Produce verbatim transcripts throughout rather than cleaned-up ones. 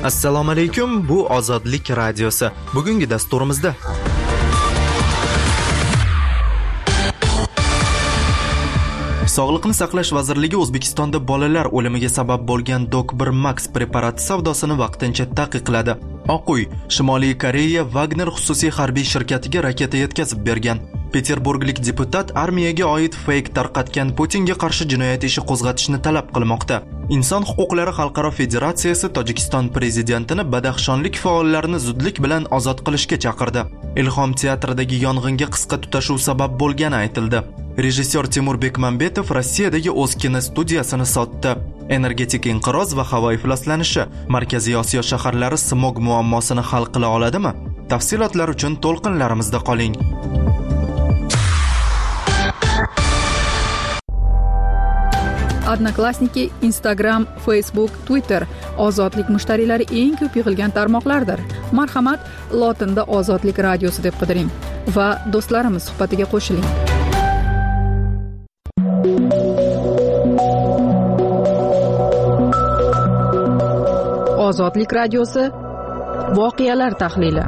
Assalomu alaykum, bu Ozodlik radiosi. Bugungi dasturimizda Sog'liqni saqlash vazirligi O'zbekistonda bolalar o'limiga sabab bo'lgan Dok bir Max preparati savdosini vaqtincha taqiqladi. Oq uy, Shimoliy Koreya Wagner xususiy harbiy shirkatiga raketa yetkazib bergan. Peterburglik deputat armiyaga oid fake tarqatgan Putinga qarshi jinoyat ishi qo'zg'atishni talab qilmoqda. Inson huquqlari xalqaro federatsiyasi Tojikiston prezidentini badaxshonlik faollarini zudlik bilan ozod qilishga chaqirdi. Ilhom teatridagi yong'inga qisqa tutashuv sabab bo'lgani aytildi. Rejissyor Timur Bekmambetov Rossiyadagi o'z kinostudiyasini sotdi. Energetik inqiroz va havo ifloslanishi Markaziy Osiyo shaharlari smog muammosini hal qila oladimi? Tafsilotlar uchun to'lqinlarimizda qoling. Odnoklassniki, Instagram, Facebook, Twitter ozodlik mushtariylari eng ko'p yig'ilgan tarmoqlardir. Marhamat, lotinda Ozodlik radiosi deb qidiring va do'stlarimiz suhbatiga qo'shiling. Ozodlik radiosi voqealar tahlili.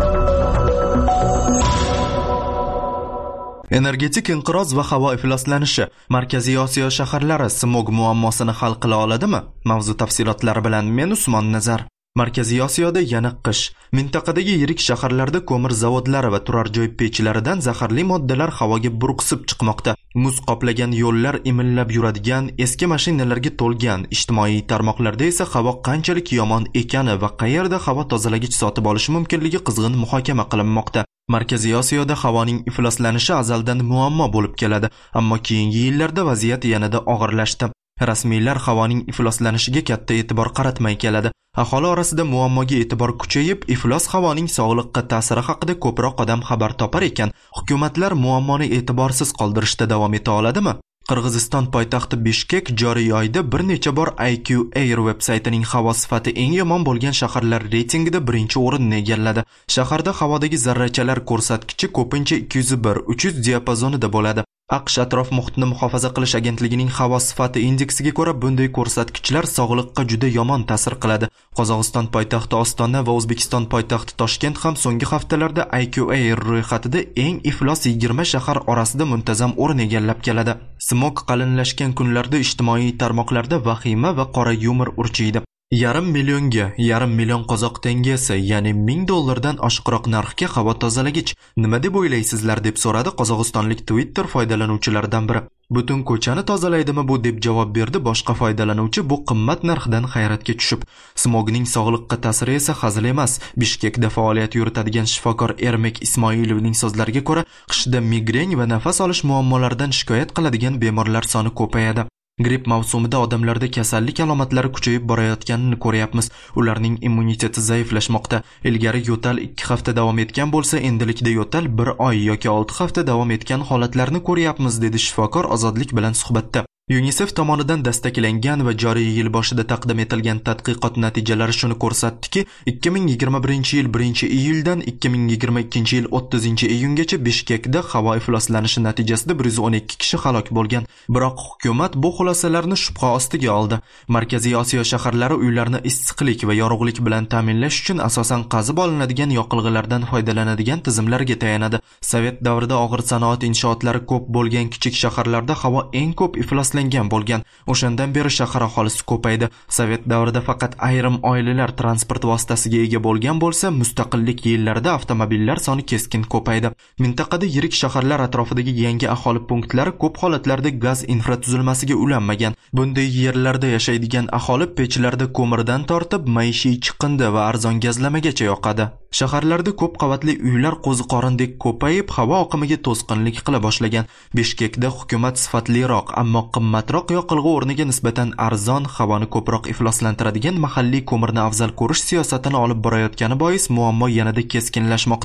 Energetik inqiroz va havo ifloslanishi Markaziy Osiyo shaharlari smog muammosini hal qila oladimi? Mavzu tafsilotlari bilan men Usmon Nazar. Markaziy Osiyoda yana qish. Mintaqadagi yirik shaharlarda ko'mir zavodlari va turar joy pechlaridan zaharli moddalar havoga burqsib chiqmoqda. Muz qoplagan yo'llar imillab yuradigan, eski mashinalarga to'lgan. Ijtimoiy tarmoqlarda esa havo qanchalik yomon ekani va qayerda havo tozalagich sotib olish mumkinligi qizg'in muhokama qilinmoqda. Markaziy Osiyoda havoning ifloslanishi azaldan muammo bo'lib keladi, ammo keyingi yillarda vaziyat yanada og'irlashdi. Rasmiylar havoning ifloslanishiga katta e'tibor qaratmay keladi. Aholi orasida muammoga e'tibor kuchayib, iflos havoning sog'liqqa ta'siri haqida ko'proq odam xabar topar ekan, hukumatlar muammoni e'tiborsiz qoldirishda davom eta oladimi? Qirg'iziston poytaxti Bishkek joriy oyda bir necha bor I Q Air veb-saytining havo sifati eng yomon bo'lgan shaharlar reytingida birinchi o'rinni egalladi. Shaharda havodagi zarrachalar ko'rsatkichi ko'pincha ikki yuz bir uch yuz diapazonida bo'ladi. AQSh atrof muhitni muhofaza qilish agentligining havo sifati indeksiga ko'ra bunday ko'rsatkichlar sog'liqqa juda yomon ta'sir qiladi. Qozog'iston poytaxti Ostona va O'zbekiston poytaxti Toshkent ham so'nggi haftalarda I Q Air ro'yxatida eng iflos yigirma shahar orasida muntazam o'rin egallab keladi. Smog qalinlashgan kunlarda ijtimoiy tarmoqlarda vahima va qora yumor urchiydi. Yarim millionga, yarim million qozoq tengasi, ya'ni ming dollardan oshiqroq narxga havo tozalagich nima deb o'ylaysizlar deb so'radi qozog'istonlik Twitter foydalanuvchilaridan biri. Butun ko'chani tozalaydimi bu deb javob berdi boshqa foydalanuvchi bu qimmat narxdan hayratga tushib. Smogning sog'liqqa ta'siri esa hazil emas. Bishkekda faoliyat yuritadigan shifokor Ermek Ismoilovning so'zlariga ko'ra, qishda migren va nafas olish muammolaridan shikoyat qiladigan bemorlar soni ko'payadi. Gripp mavsumida odamlarda kasallik alomatlari kuchayib borayotganini ko'ryapmiz. Ularning immuniteti zaiflashmoqda. Ilgari yo'tal ikki hafta davom etgan bo'lsa, endilikda yo'tal bir oy yoki olti hafta davom etgan holatlarni ko'ryapmiz, dedi shifokor Ozodlik bilan suhbatda. UNICEF tomonidan dastaklangan va joriy yil boshida taqdim etilgan tadqiqot natijalari shuni ko'rsatdiki, ikki ming yigirma birinchi yil birinchi iyuldan ikki ming yigirma ikkinchi yil o'ttizinchi iyungacha Bishkekda havo ifloslanishi natijasida bir yuz o'n ikki kishi halok bo'lgan. Biroq hukumat bu xulosalarni shubha ostiga oldi. Markaziy Osiyo shaharlari uylarni issiqlik va yorug'lik bilan ta'minlash uchun asosan qazib olinadigan yoqilg'ilardan foydalanadigan tizimlarga tayanadi. Sovet davrida og'ir sanoat inshootlari ko'p bo'lgan kichik shaharlarda havo eng ko'p iflos bo'lgan. O'shandan beri shahar aholisi ko'paydi. Sovet davrida faqat ayrim oilalar transport vositasiga ega bo'lgan bo'lsa, mustaqillik yillarida avtomobillar soni keskin ko'paydi. Mintaqada yirik shaharlar atrofidagi yangi aholi punktlari ko'p holatlarda gaz infratuzilmasiga ulanmagan. Bunday yerlarda yashaydigan aholi pechlarda ko'mirdan tortib, maishiy chiqindi va arzon gazlamagacha yoqadi. Shaharlarda ko'p qavatli uylar qo'ziqorindek ko'payib, havo oqimiga to'sqinlik qila boshlagan. Bishkekda hukumat sifatliroq, ammo qimmatroq yoqilg'i o'rniga nisbatan arzon, havoni ko'proq ifloslantiradigan mahalliy ko'mirni afzal ko'rish siyosatini olib borayotgani bois muammo yanada keskinlashmoqda.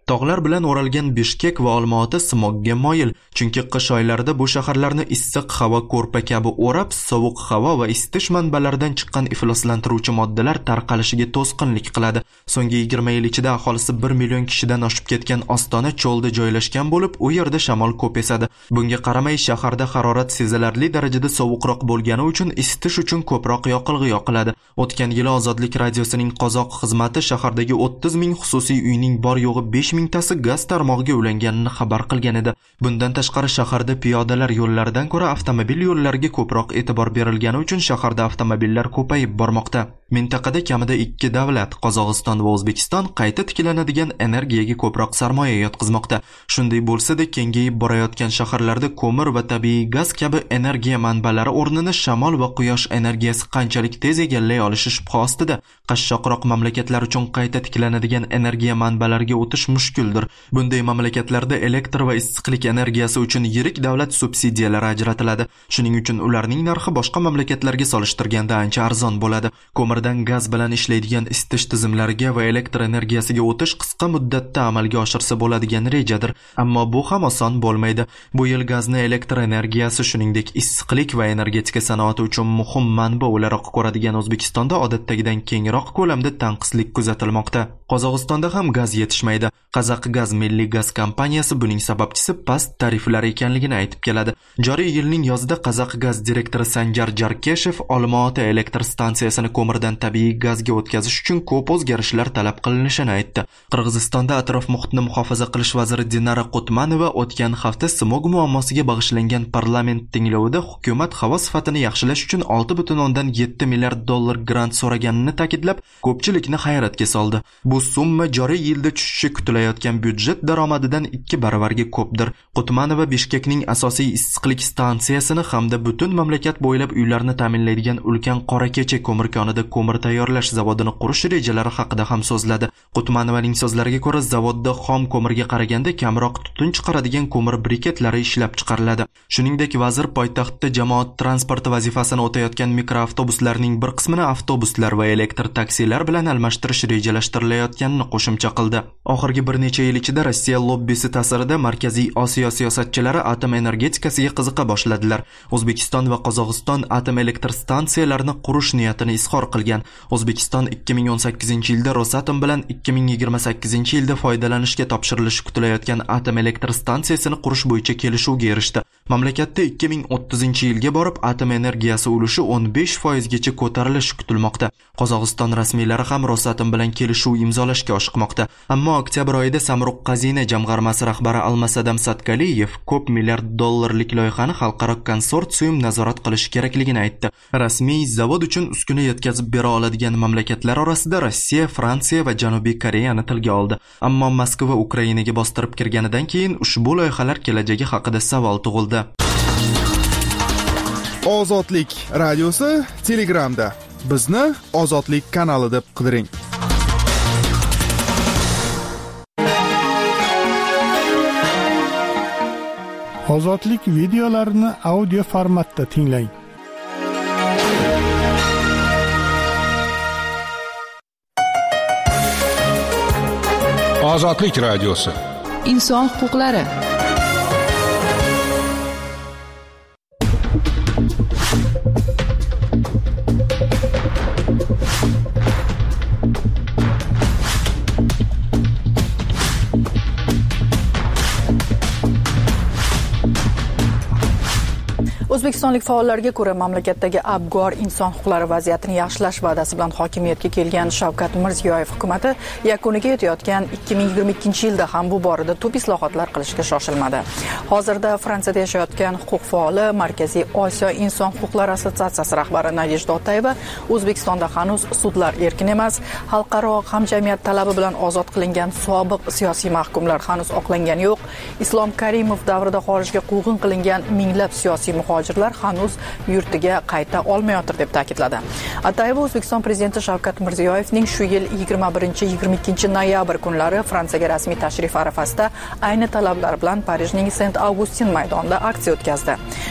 Tog'lar bilan o'ralgan Bishkek va Olmaota smogga moyil, chunki qish oylarida bu shaharlarni issiq havo ko'rpa kabi o'rab, sovuq havo va isitish manbalaridan chiqqan ifloslantiruvchi moddalar tarqalishiga to'sqinlik qiladi. So'nggi yigirma yil ichida aholisi bir million kishidan oshib ketgan Ostona cho'lda joylashgan bo'lib, u yerda shamol ko'p esadi. Bunga qaramay, shaharda harorat sezilarli darajada sovuqroq bo'lgani uchun isitish uchun ko'proq yoqilg'i yoqiladi. O'tgan yili Ozodlik radiosining qozoq xizmati shahardagi o'ttiz ming xususiy uyning bor yo'g'i besh mingtasi gaz tarmog'iga ulanganini xabar qilgan edi. Bundan tashqari shaharda piyodalar yo'llaridan ko'ra avtomobil yo'llariga ko'proq e'tibor berilgani uchun shaharda avtomobillar ko'payib bormoqda. Mintaqada kamida ikki davlat, Qozog'iston va O'zbekiston qayta tiklanadigan energiyaga ko'proq sarmoya yotqizmoqda. Shunday bo'lsa-da, kengayib borayotgan shaharlarda ko'mir va tabiiy gaz kabi energiya manbalari o'rnini shamol va quyosh energiyasi qanchalik tez egallay olishi shubha ostida. Qashshoqroq mamlakatlar uchun qayta tiklanadigan energiya manbalariga o'tish mushkuldir. Bunday mamlakatlarda elektr va issiqlik energiyasi uchun yirik davlat subsidiyalari ajratiladi. Shuning uchun ularning narxi boshqa mamlakatlarga solishtirganda ancha arzon bo'ladi. Ko'mirdan gaz bilan ishlaydigan isitish tizimlariga va elektr energiyasiga o'tish qisqa muddatda amalga oshirsa bo'ladigan rejadir. Ammo bu ham oson bo'lmaydi. Bu yil gazni elektr energiyasi, shuningdek issiqlik va energetika sanoati uchun muhim manba o'laroq ko'radigan O'zbekistonda odatdagidan kengroq ko'lamda tanqislik kuzatilmoqda. Qozog'istonda ham gaz yetishmaydi. Qazaq Gaz milliy gaz kompaniyasi buning sababchisi past tariflar ekanligini aytib keladi. Joriy yilning yozida Qazaq Gaz direktori Sanjar Jarkeshev Olmaota elektr stansiyasini ko'mirdan tabiiy gazga o'tkazish uchun ko'p o'zgarishlar talab qilinishini aytdi. Qirg'izistonda atrof muhitni muhofaza qilish vaziri Dinara Qutmanova o'tgan hafta smog muammosiga bag'ishlangan parlament tinglovida hukumat havo sifatini yaxshilash uchun olti butun o'ndan yetti milliard dollar grant so'raganini ta'kidlab, ko'pchilikni hayratga soldi. Bu summa joriy yilda tushishi kutilayotgan byudjet daromadidan ikki baravarga ko'pdir. Qutmanova Bishkekning asosiy issiqlik stansiyasini hamda butun mamlakat bo'ylab uylarni ta'minlaydigan ulkan Qorakecha ko'mir konida ko'mir tayyorlash zavodini qurish rejalari haqida ham so'zladi. Qutmanovaning so'zlariga ko'ra, zavodda xom ko'mirga qaraganda kamroq tutun chiqaradigan ko'mir briketlari ishlab chiqariladi. Shuningdek, vazir poytaxtda jamoat transporti vazifasini o'tayotgan mikroavtobuslarning bir qismini avtobuslar va elektr taksilar bilan almashtirish rejalashtirilayotganini qo'shimcha qildi. Oxirgi bir necha yil ichida Rossiya lobbisi ta'sirida Markaziy Osiyo siyosatchilari atom energetikasiga qiziqa boshladilar. O'zbekiston va Qozog'iston atom elektr stansiyalarini qurish niyatini izhor qilgan. O'zbekiston ikki ming o'n sakkizinchi yilda Rosatom bilan ikki ming yigirma sakkizinchi yilda foydalanishga topshirilishi kutilayotgan atom elektr stansiyasini qurish bo'yicha kelishuvga erishdi. Mamlakatda ikki ming o'ttizinchi yilga borib atom energiyasi ulushi o'n besh foizgacha ko'tarilishi kutilmoqda. Qozog'iston rasmiylari ham Rosatom bilan kelishuv imzolashga oshiqmoqda. Ammo oktyabr oyida Samruq Qazina jamg'armasi rahbari Almasadam Satkaliyev ko'p milliard dollarlik loyihani xalqaro konsorsium nazorat qilishi kerakligini aytdi. Rasmiy zavod uchun uskuna yetkazib bera oladigan mamlakatlar orasida Rossiya, Fransiya va Janubiy Koreyani tilga oldi. Ammo Moskva Ukrainaga bostirib kirganidan keyin ushbu loyihalar kelajagi haqida savol tug'ildi. Ozodlik radiosi Telegramda. Bizni Ozodlik kanali deb qidiring. Ozodlik videolarini audio formatda tinglang. Ozodlik radiosi. Inson huquqlari. O'zbekistonlik faollarga ko'ra, mamlakatdagi abgor inson huquqlari vaziyatini yaxshilash va'dasi bilan hokimiyatga kelgan Shavkat Mirziyoyev hukumatı yakuniga yetayotgan ikki ming yigirma ikkinchi yilda ham bu borada tub islohotlar qilishga shoshilmadi. Hozirda Fransiyada yashayotgan huquq faoli Markaziy Osiyo inson huquqlari assotsiatsiyasi rahbari Nadejda Otayeva O'zbekistonda hanuz sudlar erkin emas, xalqaro hamjamiyat talabi bilan ozod qilingan sobiq siyosiy mahkumlar hanuz oqlangani yo'q, Islom Karimov davrida xorijga quvg'in qilingan minglab siyosiy muhojirlar hanuz yurtiga qayta olmayotir deb ta'kidladi. Atayeva O'zbekiston prezidenti Shavkat Mirziyoyevning shu yil yigirma birinchi yigirma ikkinchi noyabr kunlari Fransiyaga rasmiy tashrif arafasida ayni talablar bilan Parijning Saint Augustin maydonida aksiya o'tkazdi.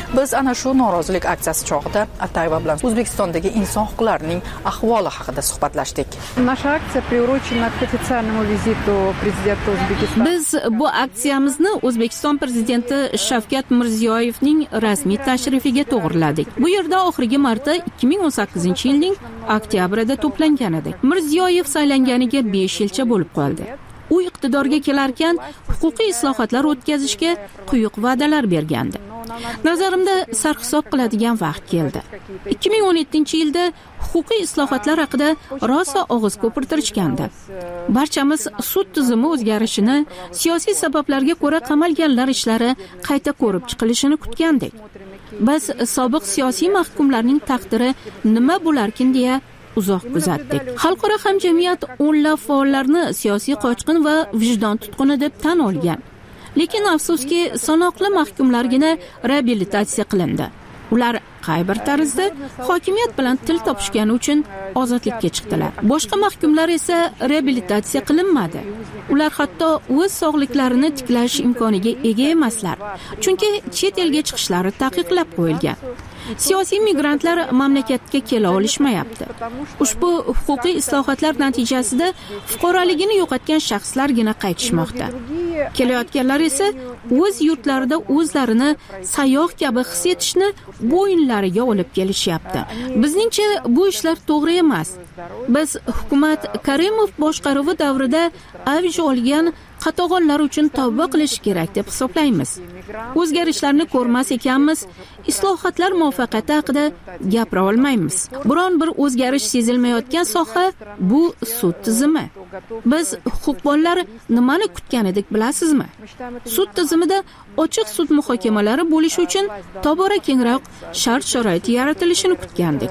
Biz ana shu norozilik aksiyasi chog'ida Atayeva bilan O'zbekistondagi inson huquqlarining ahvoli haqida suhbatlashdik. Наша акция приурочена к официальному визиту президента O'zbekistona. Biz bu aksiyamizni O'zbekiston prezidenti Shavkat Mirziyoyevning rasmiy tashrifiga to'g'riladik. Bu yerda oxirgi marta ikki ming o'n sakkizinchi yilning oktyabrida to'plangan edik. Mirziyoyev saylanganiga besh yilcha bo'lib qoldi. U iqtidorga kelarkan huquqiy islohotlar o'tkazishga quyuq va'dalar bergandi. Nazarimda sarhisob qiladigan vaqt keldi. ikki ming o'n yettinchi yilda huquqiy islohotlar haqida rosa og'iz ko'pirtirishgandi. Barchamiz sud tizimi o'zgarishini, siyosiy sabablarga ko'ra qamalganlar ishlari qayta ko'rib chiqilishini kutgandik. Biz sobiq siyosiy mahkumlarning taqdiri nima bo'larkin deya uzoq kuzatdik. Xalqaro hamjamiyat o'nlab faollarni siyosiy qochqin va vijdon tutquni deb tan olgan. Lekin afsuski, sanoqli mahkumlargina reabilitatsiya qilindi. Ular qay bir tarzda hokimiyat bilan til topishgani uchun ozodlikka chiqdilar. Boshqa mahkumlar esa reabilitatsiya qilinmadi. Ular hatto o'z sog'liklarini tiklash imkoniga ega emaslar, chunki chet elga chiqishlari taqiqlab qo'yilgan. Siyosiy migrantlar mamlakatga kela olishmayapti. Ushbu huquqiy islohotlar natijasida fuqaroligini yo'qotgan shaxslargina qaytishmoqda. Kelayotganlar esa o'z yurtlarida o'zlarini sayyoh kabi his etishni bo'yinlariga olib kelishyapti. Bizningcha bu ishlar to'g'ri emas. Biz hukumat Karimov boshqaruvi davrida avj olgan qatag'onlar uchun tavba qilish kerak deb hisoblaymiz. O'zgarishlarni ko'rmas ekanmiz, islohotlar muvaffaqiyati haqida gapira olmaymiz. Biron bir o'zgarish sezilmayotgan soha bu sud tizimi. Biz huquqbonlar nimani kutgan edik bilasizmi? Sud tizimida ochiq sud muhokamalari bo'lishi uchun tobora kengroq shart-sharoit yaratilishini kutgandik.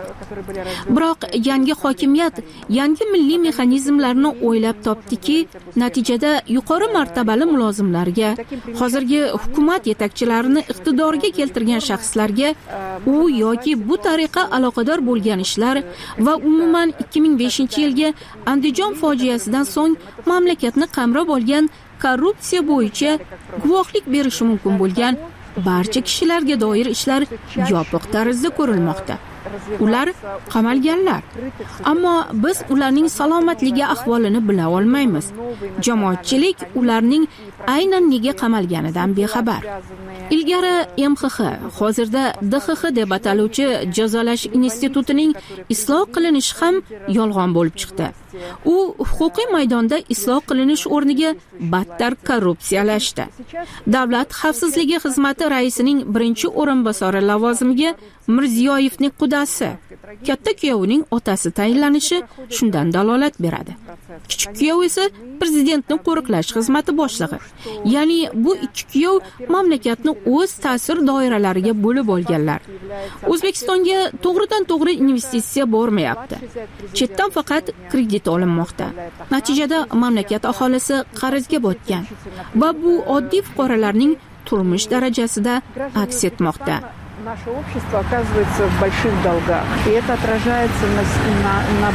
Biroq yangi hokimiyat yangi milliy mexanizmlarni o'ylab topdiki, natijada yuqori martabali mulozimlarga, hozirgi hukumat yetakchilarini iqtidorga keltirgan shaxslarga u yoki bu tariqa aloqador bo'lgan ishlar va umuman ikki ming beshinchi yilgi Andijon fojiasidan so'ng mamlakatni qamrab olgan korrupsiya bo'yicha guvohlik berishi mumkin bo'lgan barcha kishilarga doir ishlar yopiq tarzda ko'rilmoqda. Ular qamalganlar. Ammo biz ularning salomatligi ahvolini bila olmaymiz. Jamoatchilik ularning aynan nega qamalganidan bexabar. Ilgari M X X, hozirda D X X deb ataluvchi jazolash institutining isloh qilinishi ham yolg'on bo'lib chiqdi. U huquqiy maydonda isloh qilinish o'rniga battar korrupsiyalashdi. Davlat xavfsizligi xizmati raisining birinchi o'rinbosari lavozimiga Mirziyoyevning qudasi, katta kuyovining otasi tayinlanishi shundan dalolat beradi. Kichik kuyov esa prezidentning qo'riqlash xizmati boshlig'i. Ya'ni bu ikki kuyov mamlakatni o'z ta'sir doiralariga bo'lib olganlar. O'zbekistonga to'g'ridan-to'g'ri investitsiya bormayapti. Chetdan faqat kredit olinmoqda. Natijada mamlakat aholisi qarzga botgan va bu oddiy fuqarolarning turmush darajasida aks etmoqda. Наше общество оказывается в больших долгах, и это отражается на, на, на,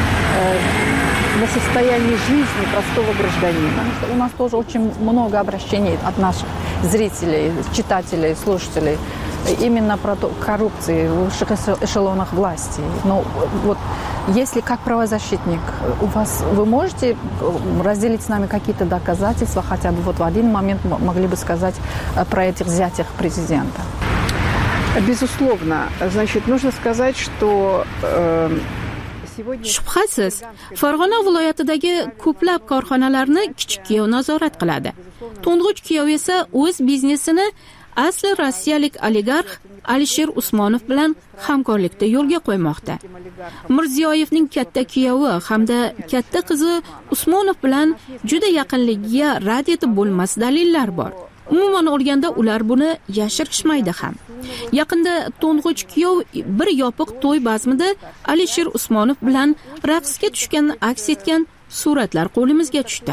э, на состоянии жизни простого гражданина. У нас тоже очень много обращений от наших зрителей, читателей, слушателей именно про коррупцию в высших эшелонах власти. Но вот если как правозащитник у вас, вы можете разделить с нами какие-то доказательства, хотя бы вот в один момент могли бы сказать про этих взятиях президента? Безусловно. Значит, нужно сказать, что э, Shubhasiz, Farg'ona viloyatidagi ko'plab korxonalarni kichik kuyov nazorat qiladi. To'ng'ich kuyov esa o'z biznesini asli rossiyalik oligarx Alisher Usmonov bilan hamkorlikda yo'lga qo'ymoqda. Mirziyoyevning katta kuyovi hamda katta qizi Usmonov bilan juda yaqinligiga rad etib bo'lmas dalillar bor. Umuman olganda ular buni yashirishmaydi ham. Yaqinda to'ng'ich kuyov bir yopiq to'y bazmida Alisher Usmonov bilan raqsga tushgan aks etgan suratlar qo'limizga tushdi.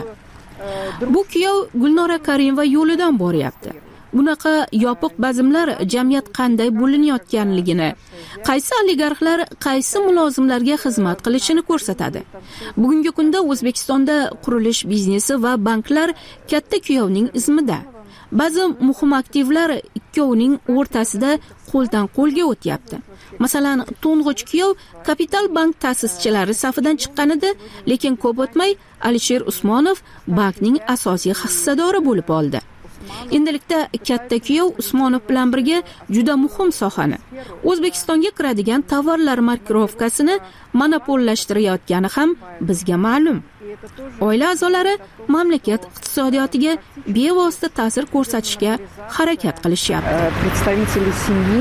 Bu kuyov Gulnora Karimova yo'lidan boryapti. Bunaqa yopiq bazmlar jamiyat qanday bo'linayotganligini, qaysi oligarxlar qaysi mulozimlarga xizmat qilishini ko'rsatadi. Bugungi kunda O'zbekistonda qurilish biznesi va banklar katta kuyovning izmida. ba'zi muhim aktivlar ikkovining o'rtasida qo'ldan qo'lga o'tyapti. Masalan, to'ng'ich kuyov Kapital bank ta'sischilari safidan chiqqanida, lekin ko'p o'tmay Alisher Usmonov bankning asosiy hissadori bo'lib oldi. Endilikda katta kuyov Usmonov bilan birga juda muhim sohani, O'zbekistonga kiradigan tovarlar markirovkasini monopollashtirayotgani ham bizga ma'lum. Oila a'zolari mamlakat iqtisodiyotiga bevosita ta'sir ko'rsatishga harakat qilishyapti. Представители семьи,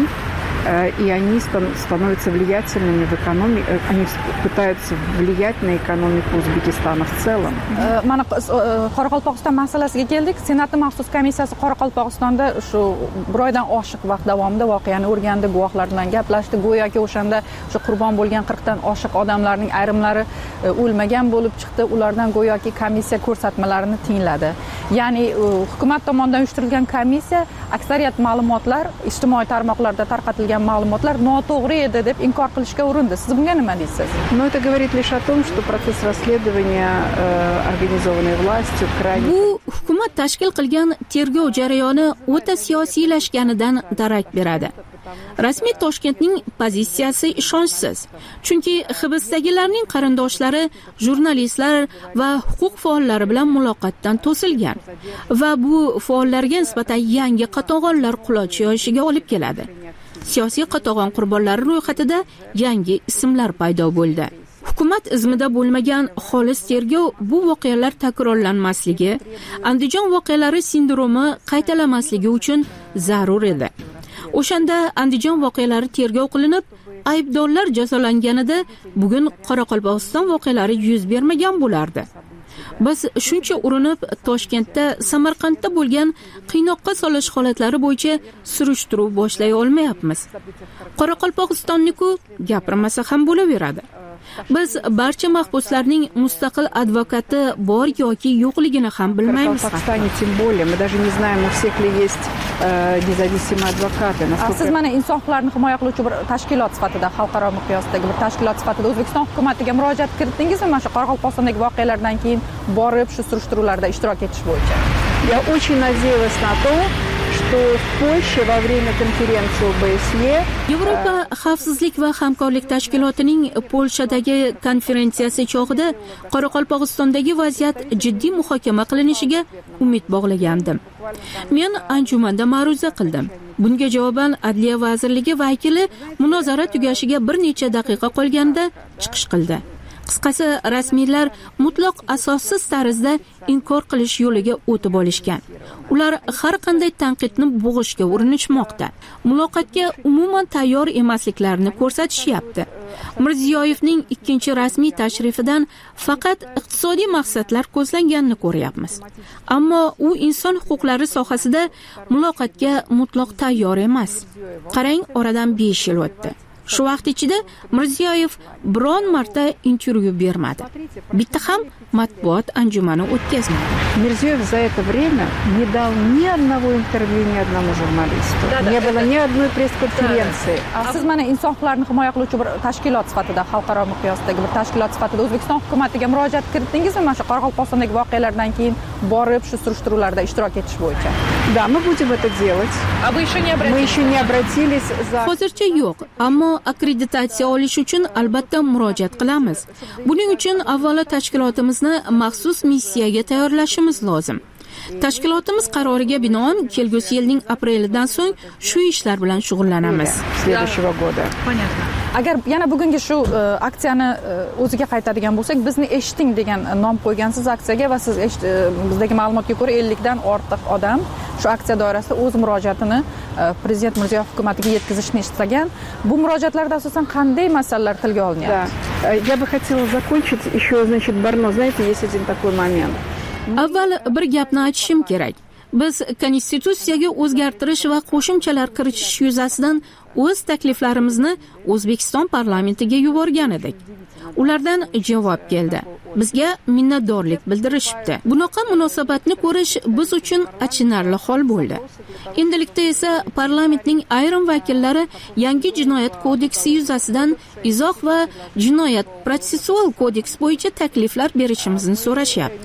и они становятся влиятельными в экономике, они пытаются влиять на экономику Узбекистана в целом. Mana Qoraqalpog'iston masalasiga keldik. Senatning maxsus komissiyasi Qoraqalpog'istonda shu bir oydan oshiq vaqt davomida voqeani o'rgandi, guvohlar bilan gaplashdi. Go'yoki o'shanda shu qurbon bo'lgan qirq dan oshiq odamlarning ayrimlari o'lmagan bo'lib chiqdi. Ulardan go'yoki komissiya ko'rsatmalarini tingladi. Ya'ni hukumat tomonidan uyushtirilgan komissiya aksariyat ma'lumotlar ijtimoiy tarmoqlarda tarqatilgan ma'lumotlar noto'g'ri edi deb inkor qilishga urindi. Siz bunga nima deysiz? Но это говорит лишь о том, что процесс расследования организованной властью крайне... Bu hukumat tashkil qilgan tergov jarayoni o'ta siyosiylashganidan darak beradi. Rasmiy Toshkentning pozitsiyasi ishonchsiz. Chunki hibsdagilarning qarindoshlari, jurnalistlar va huquq faollari bilan muloqotdan to'silgan va bu faollarga nisbatan yangi qatag'onlar quloch yoyishiga olib keladi. Siyosiy qatag'on qurbonlari ro'yxatida yangi ismlar paydo bo'ldi. Hukumat izmida bo'lmagan xolis tergov bu voqealar takrorlanmasligi, Andijon voqealari sindromi qaytalamasligi uchun zarur edi. O'shanda Andijon voqealari tergov qilinib, aybdorlar jazolanganida bugun Qoraqalpog'iston voqealari yuz bermagan bo'lardi. Biz shuncha urinib Toshkentda, Samarqandda bo'lgan qiynoqqa solish holatlari bo'yicha surishtiruv boshlay olmayapmiz. Qoraqalpog'istonniku gapirmasa ham bo'laveradi. Biz barcha mahbuslarning mustaqil advokati bor yoki yo'qligini ham bilmaymiz. Tем более, мы даже не знаем, у всех ли есть независимые адвокаты. Siz mana inson huquqlarini himoya qiluvchi bir tashkilot sifatida, xalqaro miqyosdagi bir tashkilot sifatida O'zbekiston hukumatiga murojaat kiritdingizmi mana shu Qoraqalpog'istondagi voqealardan keyin borib shu surishtiruvlarda ishtirok etish bo'yicha? Я очень надеялась на то, что в Польше во время конференции о бэ эс е Yevropa xavfsizlik va hamkorlik tashkilotining Polshadagi konferensiyasi chog'ida Qoraqalpog'istondagi vaziyat jiddiy muhokama qilinishiga umid bog'lagandim. Men anjumanda ma'ruza qildim. Bunga javoban Adliya vazirligi vakili munozara tugashiga bir necha daqiqa qolganda chiqish qildi. Qisqasi, rasmiylar mutlaq asossiz tarzda inkor qilish yo'liga o'tib olishgan. Ular har qanday tanqidni bo'g'ishga urinishmoqda. Muloqotga umuman tayyor emasliklarini ko'rsatishyapti. Mirziyoyevning ikkinchi rasmiy tashrifidan faqat iqtisodiy maqsadlar ko'zlanganini ko'ryapmiz. Ammo u inson huquqlari sohasida muloqotga mutlaq tayyor emas. Qarang, oradan besh yil o'tdi. Shu vaqt ichida Mirziyoyev biron marta intervyu bermadi. Bitta ham matbuot anjumani o'tkazmadi. Mirziyoyev за это время не дал ни одного интервью ни одному журналисту. Не было ни одной пресс-конференции. Siz mana inson huquqlarini himoya qiluvchi bir tashkilot sifatida, xalqaro miqyosdagi bir tashkilot sifatida O'zbekiston hukumatiga murojaat kiritdingizmi mana shu Qoraqalpog'istondagi voqealardan keyin borib shu surishtiruvlarda ishtirok etish bo'yicha? Да, мы будем это делать. А вы еще не Мы еще не обратились за... Hozircha yo'q, ammo akkreditatsiya olish uchun albatta murojaat qilamiz. Buning uchun avvalo tashkilotimizni maxsus missiyaga tayyorlashimiz lozim. Tashkilotimiz qaroriga binoan kelgusi yilning aprelidan so'ng shu ishlar bilan shug'ullanamiz. Следующего года. Понятно. Agar yana bugungi shu aksiyani o'ziga qaytadigan bo'lsak, bizni eshiting degan nom qo'ygansiz aksiyaga va siz bizdagi ma'lumotga ko'ra ellik dan ortiq odam shu aksiya doirasida o'z murojaatini prezident Mirziyoyev hukumatiga yetkazishni istagan. Bu murojaatlarda asosan qanday masalalar tilga olinyapti? Да. Я бы хотела закончить еще, значит, Барно, знаете, есть один такой момент. Avval bir gapni aytishim kerak. Biz konstitutsiyaga o'zgartirish va qo'shimchalar kiritish yuzasidan o'z takliflarimizni O'zbekiston parlamentiga yuborgan edik. Ulardan javob keldi. Bizga minnatdorlik bildirishibdi. Bunaqa munosabatni ko'rish biz uchun achinarli hol bo'ldi. Endilikda esa parlamentning ayrim vakillari yangi jinoyat kodeksi yuzasidan izoh va jinoyat protsessual kodeks bo'yicha takliflar berishimizni so'rashyapti.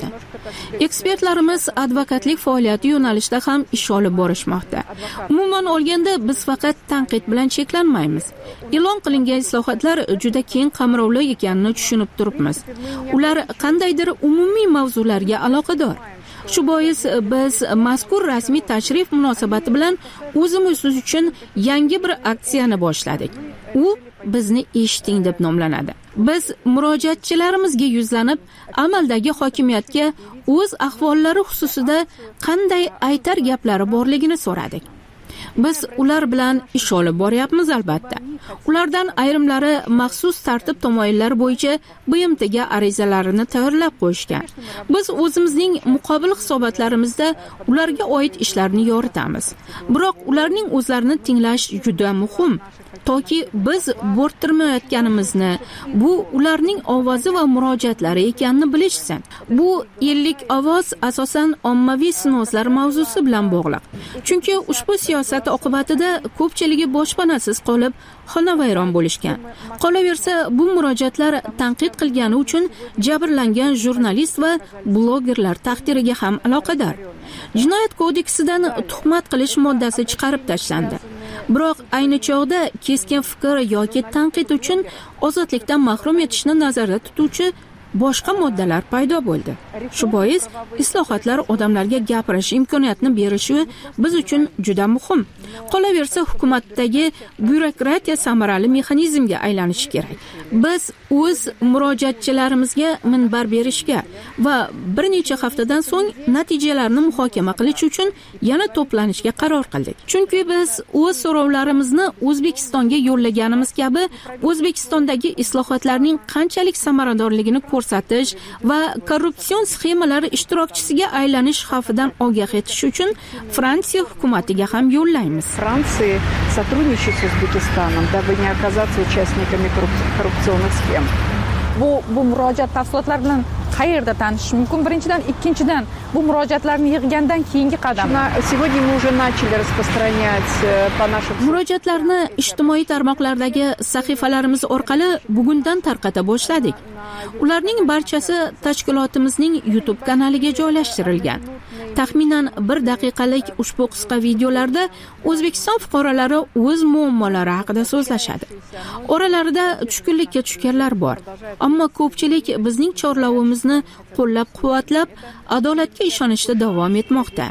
Ekspertlarimiz advokatlik faoliyati yo'nalishida ham ish olib borishmoqda. Umuman olganda biz faqat tanqid bilan cheklanmaymiz. E'lon qilingan islohotlar juda keng qamrovli ekanini tushunib turibmiz. Ular qandaydir umumiy mavzularga aloqador. Shu bois biz mazkur rasmiy tashrif munosabati bilan o'zimiz uchun yangi bir aksiyani boshladik. U bizni eshiting deb nomlanadi. Biz murojaatchilarimizga yuzlanib, amaldagi hokimiyatga o'z ahvollari xususida qanday aytar gaplari borligini so'radik. Biz ular bilan ish olib boryapmiz albatta. Ulardan ayrimlari maxsus tartib tamoyillari bo'yicha B M Tga arizalarini tayyorlab qo'yishgan. Biz o'zimizning muqobil hisobotlarimizda ularga oid ishlarni yoritamiz. Biroq ularning o'zlarini tinglash juda muhim. Toki biz bo'rttirmayotganimizni, bu ularning ovozi va murojaatlari ekanini bilishsin. Bu ellik ovoz asosan ommaviy sinovlar mavzusi bilan bog'liq. Chunki ushbu siyosat oqibatida ko'pchiligi boshpanasiz qolib, xonavayron bo'lishgan. Qolaversa, bu murojaatlar tanqid qilgani uchun jabrlangan jurnalist va blogerlar taqdiriga ham aloqador. Jinoyat kodeksidan tuhmat qilish moddasi chiqarib tashlandi. Biroq ayni chog'da keskin fikr yoki tanqid uchun ozodlikdan mahrum etishni nazarda tutuvchi boshqa moddalar paydo bo'ldi. Shu bois islohotlar odamlarga gapirish imkoniyatini berishi biz uchun juda muhim. Qolaversa, hukumatdagi byurokratiya samarali mexanizmga aylanishi kerak. Biz o'z murojaatchilarimizga minbar berishga va bir necha haftadan so'ng natijalarni muhokama qilish uchun yana to'planishga qaror qildik. Chunki biz o'z so'rovlarimizni O'zbekistonga yo'llaganimiz kabi O'zbekistondagi islohotlarning qanchalik samaradorligini ko'rsatish va korrupsion sxemalar ishtirokchisiga aylanish xavfidan ogoh etish uchun Fransiya hukumatiga ham yo'llaymiz. Франции сотрудничает с Узбекистаном, дабы не оказаться участниками коррупционных схем. Bu bu murojaat tafsilotlari bilan qayerda tanishish mumkin? Birinchidan, ikkinchidan, bu murojaatlarni yig'gandan keyingi qadam. Сегодня мы уже начали распространять по нашим Murojaatlarni ijtimoiy tarmoqlardagi sahifalarimiz orqali bugundan tarqata boshladik. Ularning barchasi tashkilotimizning YouTube kanaliga joylashtirilgan. Taxminan bir daqiqalik ushbu qisqa videolarda O'zbekiston fuqarolari o'z muammolari haqida so'zlashadi. Oralarida tushkunlikka tushganlar bor, ammo ko'pchilik bizning chorlovimizni qo'llab-quvvatlab, adolatga ishonishda davom etmoqda.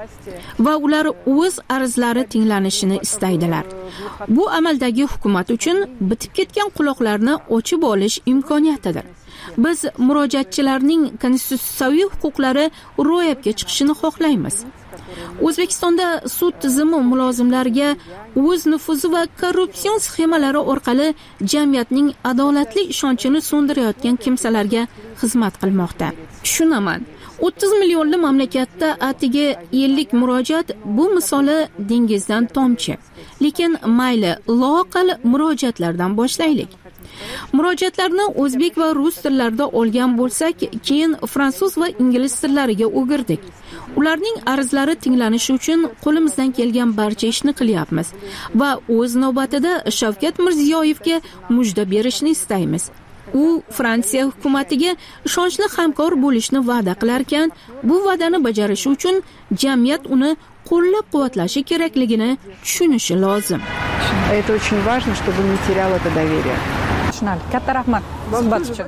Va ular o'z arzlari tinglanishini istaydilar. Bu amaldagi hukumat uchun bitib ketgan quloqlarni ochib olish imkoniyatidir. Biz murojaatchilarning konstitutsiyaviy huquqlari ro'yobga chiqishini xohlaymiz. O'zbekistonda sud tizimi mulozimlariga o'z nufuzi va korrupsion sxemalari orqali jamiyatning adolatli ishonchini so'ndirayotgan kimsalarga xizmat qilmoqda. Tushunaman. o'ttiz millionli mamlakatda atigi ellik murojaat bu misoli dengizdan tomchi. Lekin mayli, loaqal murojaatlardan boshlaylik. Murojaatlarni o'zbek va rus tillarida olgan bo'lsak, keyin fransuz va ingliz tillariga o'girdik. Ularning arzlari tinglanishi uchun qo'limizdan kelgan barcha ishni qilyapmiz va o'z navbatida Shavkat Mirziyoyevga mujda berishni istaymiz. U Fransiya hukumatiga ishonchli hamkor bo'lishni va'da qilar ekan, bu va'dani bajarishi uchun jamiyat uni qo'llab-quvvatlashi kerakligini tushunishi lozim. Это очень важно, чтобы не терял это доверие. Katta rahmat suhbat uchun.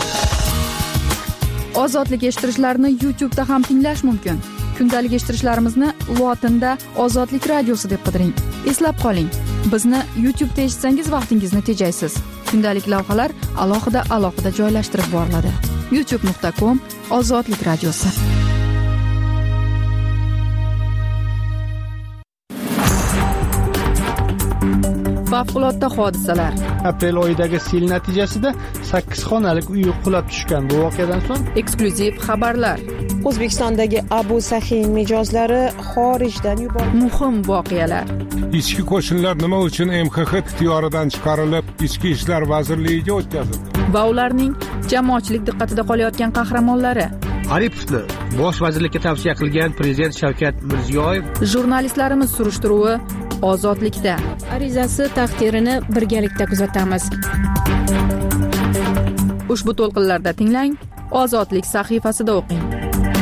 Ozodlik eshittirishlarni YouTube'da ham tinglash mumkin. Kundalik eshittirishlarimizni lotinda Ozodlik radiosi deb qidiring. Eslab qoling, bizni YouTube'da eshitsangiz vaqtingizni tejaysiz. Kundalik lavhalar alohida alohida joylashtirib boriladi. youtube nuqta com Ozodlik radiosi. Favqulodda hodisalar. Aprel oyidagi sel natijasida sakkiz xonalik uy qulab tushgan. Bu voqeadan so'ng Eksklyuziv xabarlar. O'zbekistondagi Abu Sahin mijozlari xorijdan yuborildi. Muhim voqealar. Ichki qo'shinlar nima uchun M X X ixtiyoridan chiqarilib, Ichki ishlar vazirligiga o'tkazildi? Va ularning jamoatchilik diqqatida qolayotgan qahramonlari. Aripovni bosh vazirlikka tavsiya qilgan prezident Shavkat Mirziyoyev. Jurnalistlarimiz surishtiruvi Ozodlikda. Arizasi taqdirini birgalikda kuzatamiz. Ushbu to'lqinlarda tinglang, Ozodlik sahifasida o'qing.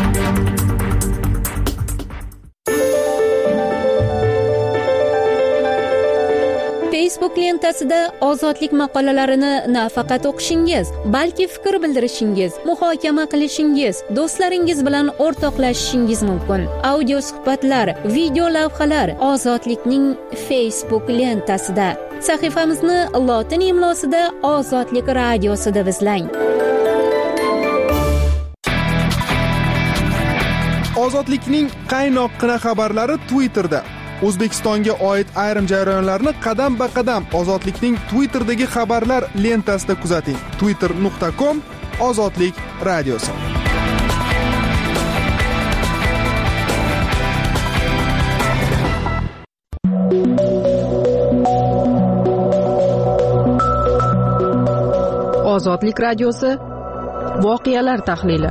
Facebook lentasida ozodlik maqolalarini nafaqat o'qishingiz, balki fikr bildirishingiz, muhokama qilishingiz, do'stlaringiz bilan o'rtoqlashishingiz mumkin. Audio suhbatlar, video lavhalar Ozodlikning Facebook lentasida. Sahifamizni lotin imlosida Ozodlik radiosida izlang. Ozodlikning qaynoqqina xabarlari Twitterda. O'zbekistonga oid ayrim jarayonlarni qadam-ba-qadam Ozodlikning Twitterdagi xabarlar lentasida kuzating. twitter nuqta com Ozodlik radiosi. Ozodlik radiosi voqealar tahlili.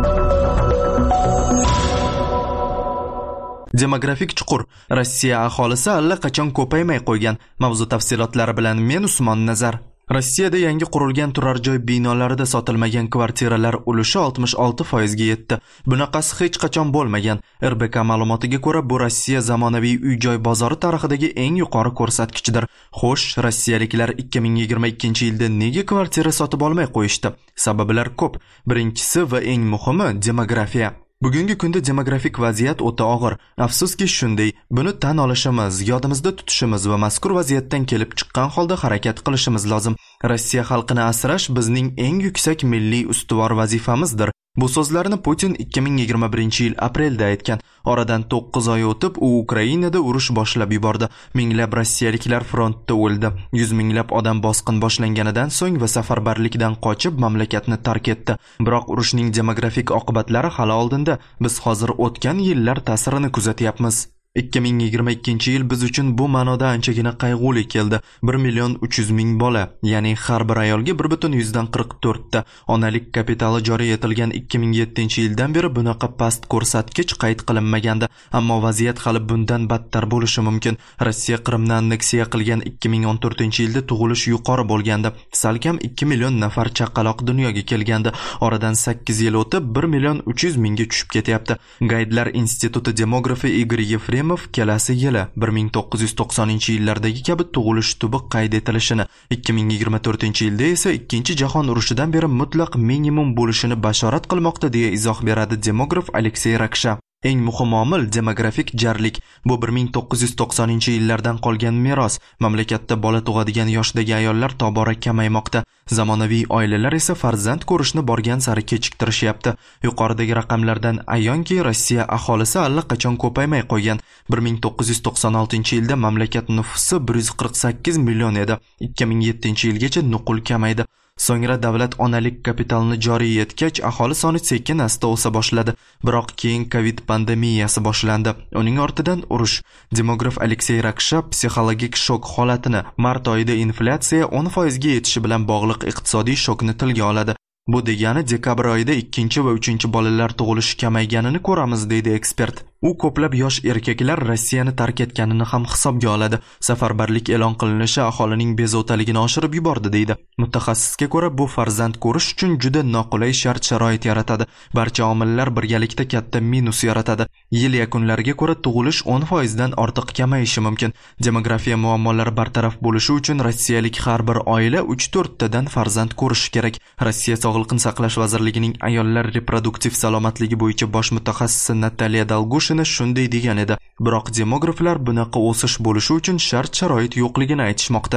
Demografik chuqur. Rossiya aholisi allaqachon ko'paymay qo'ygan. Mavzu tafsilotlari bilan men Usmon Nazar. Rossiyada yangi qurilgan turar joy binolarida sotilmagan kvartiralar ulushi oltmish olti foizga yetdi. Bunaqasi hech qachon bo'lmagan. R B K ma'lumotiga ko'ra, bu Rossiya zamonaviy uy-joy bozori tarixidagi eng yuqori ko'rsatkichdir. Xo'sh, rossiyaliklar ikki ming yigirma ikkinchi yilda nega kvartira sotib olmay qo'yishdi? Sabablar ko'p. Birinchisi va eng muhimi demografiya. Bugungi kunda demografik vaziyat o'ta og'ir. Afsuski shunday. Buni tan olishimiz, yodimizda tutishimiz va mazkur vaziyatdan kelib chiqqan holda harakat qilishimiz lozim. Rossiya xalqini asrash bizning eng yuksak milliy ustuvor vazifamizdir. Bu so'zlarni Putin ikki ming yigirma birinchi yil aprelda aytgan. Oradan to'qqiz oy o'tib, u Ukrainada urush boshlab yubordi. Minglab rossiyaliklar frontda o'ldi. Yuz minglab odam bosqin boshlanganidan so'ng va safarbarlikdan qochib mamlakatni tark etdi. Biroq urushning demografik oqibatlari hali oldinda. Biz hozir o'tgan yillar ta'sirini kuzatyapmiz. ikki ming yigirma ikkinchi yil biz uchun bu ma'noda anchagina qayg'uli keldi. bir million uch yuz ming bola, ya'ni har bir ayolga bir butun yuzdan qirq to'rt ta onalik kapitali joriy etilgan ikki ming yettinchi yildan beri bunaqa past ko'rsatkich qayd qilinmagandi. Ammo vaziyat hali bundan battar bo'lishi mumkin. Rossiya Qrimni anneksiya qilgan ikki ming o'n to'rtinchi yilda tug'ilish yuqori bo'lganda, salkam ikki million nafar chaqaloq dunyoga kelgandi. Oradan sakkiz yil o'tib bir million uch yuz mingga tushib ketyapti. Gaydlar instituti demografi Igor Yefremov kelasi yili bir ming to'qqiz yuz to'qsoninchi yillardagi kabi tug'ilish tubi qayd etilishini, ikki ming yigirma to'rtinchi yilda esa ikkinchi jahon urushidan beri mutlaq minimum bo'lishini bashorat qilmoqda deya izoh beradi demograf Aleksey Raksha. Eng muhim omil demografik jarlik. Bu bir ming to'qqiz yuz to'qsoninchi yillardan qolgan meros. Mamlakatda bola tug'adigan yoshdagi ayollar tobora kamaymoqda. Zamonaviy oilalar esa farzand ko'rishni borgan sari kechiktirishyapti. Yuqoridagi raqamlardan ayonki, Rossiya aholisi allaqachon ko'paymay qo'ygan. bir ming to'qqiz yuz to'qson oltinchi yilda mamlakat nufusi bir yuz qirq sakkiz million edi. ikki ming yettinchi yilgacha nuqul kamaydi. So'ngra davlat onalik kapitalini joriy etgach, aholi soni sekin-asta o'sa boshladi. Biroq keyin Covid pandemiyasi boshlandi. Uning ortidan urush. Demograf Aleksey Raksha psixologik shok holatini, mart oyida inflyatsiya o'n foizga yetishi bilan bog'liq iqtisodiy shokni tilga oladi. Bu degani dekabr oyida ikkinchi va uchinchi bolalar tug'ilishi kamayganini ko'ramiz, deydi ekspert. U ko'plab yosh erkaklar Rossiyani tark etganini ham hisobga oladi. Safarbarlik e'lon qilinishi aholining bezovtaligini oshirib yubordi, deydi. Mutaxassisga ko'ra, bu farzand ko'rish uchun juda noqulay shart-sharoit yaratadi. Barcha omillar birgalikda katta minus yaratadi. Yil yakunlariga ko'ra tug'ilish o'n foizdan ortiq kamayishi mumkin. Demografiya muammolari bartaraf bo'lishi uchun rossiyalik har bir oila uch to'rt tadan farzand ko'rishi kerak. Rossiya Sog'liqni saqlash vazirligining ayollar reproduktiv salomatligi bo'yicha bosh mutaxassisi Nataliya Dolgushina shunday degan edi. Biroq demograflar bunaqa o'sish bo'lishi uchun shart-sharoit yo'qligini aytishmoqda.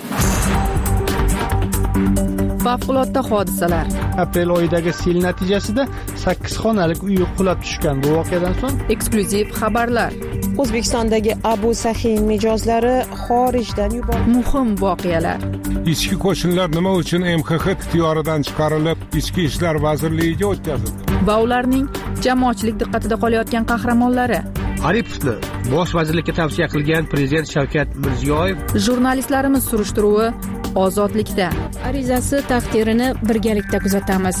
Favqulodda hodisalar. Aprel oyidagi sel natijasida sakkiz xonalik uy qulab tushgan. Bu voqeadan so'ng eksklyuziv xabarlar. O'zbekistondagi Abu Sahin mijozlari xorijdan yuborildi. Muhim voqealar. Ichki qo'shinlar nima uchun M X X ixtiyoridan chiqarilib, Ichki ishlar vazirligiga o'tkazildi? Va ularning jamoatchilik diqqatida qolayotgan qahramonlari. Aripovni bosh vazirlikka tavsiya qilgan prezident Shavkat Mirziyoyev. Jurnalistlarimiz surishtiruvi Ozodlikda. Arizasi taqdirini birgalikda kuzatamiz.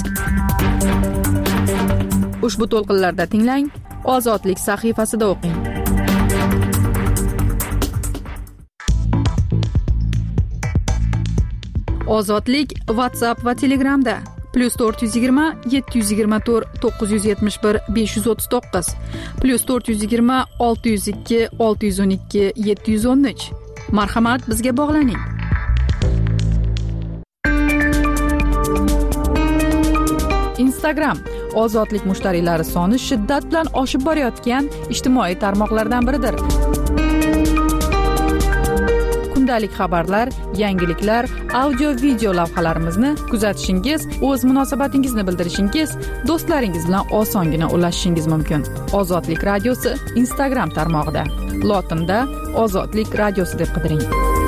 Ushbu to'lqinlarda tinglang, Ozodlik sahifasida o'qing. Ozodlik WhatsApp va Telegramda plus to'rt yuz yigirma yetti yuz yigirma to'rt to'qqiz yuz yetmish bir besh yuz o'ttiz to'qqiz plus to'rt yuz yigirma olti yuz ikki olti yuz o'n ikki yetti yuz o'n uch Marhamat, bizga bog'laning. Instagram ozodlik mushtariylari soni shiddat bilan oshib borayotgan ijtimoiy tarmoqlardan biridir. Kundalik xabarlar, yangiliklar, audio video lavhalarimizni kuzatishingiz, o'z munosabatingizni bildirishingiz, do'stlaringiz bilan osongina ulashishingiz mumkin. Ozodlik radiosi Instagram tarmog'ida. Lotinda Ozodlik radiosi deb qidiring.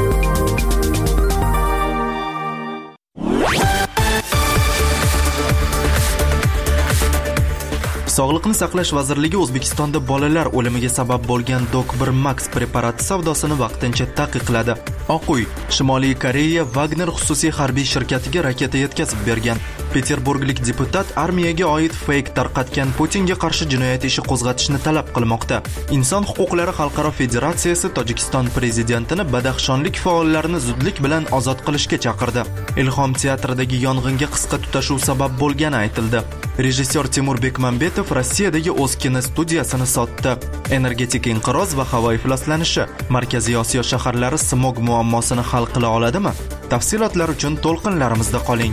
Sog'liqni saqlash vazirligi O'zbekistonda bolalar o'limiga sabab bo'lgan Dok bir Max preparati savdosini vaqtincha taqiqladi. Oq uy Shimoliy Koreya Wagner xususiy harbiy shirkatiga raketa yetkazib bergan. Peterburglik deputat armiyaga oid fake tarqatgan Putinga qarshi jinoyat ishi qo'zg'atishni talab qilmoqda. Inson huquqlari xalqaro federatsiyasi Tojikiston prezidentini badaxshonlik faollarini zudlik bilan ozod qilishga chaqirdi. Ilhom teatridagi yong'inga qisqa tutashuv sabab bo'lgani aytildi. Rejissyor Timur Bekmambetov Rossiyadagi o'z kinostudiyasini sotdi. Energetik inqiroz va havo ifloslanishi Markaziy Osiyo shaharlari smog muammosini hal qila oladimi? Tafsilotlar uchun to'lqinlarimizda qoling.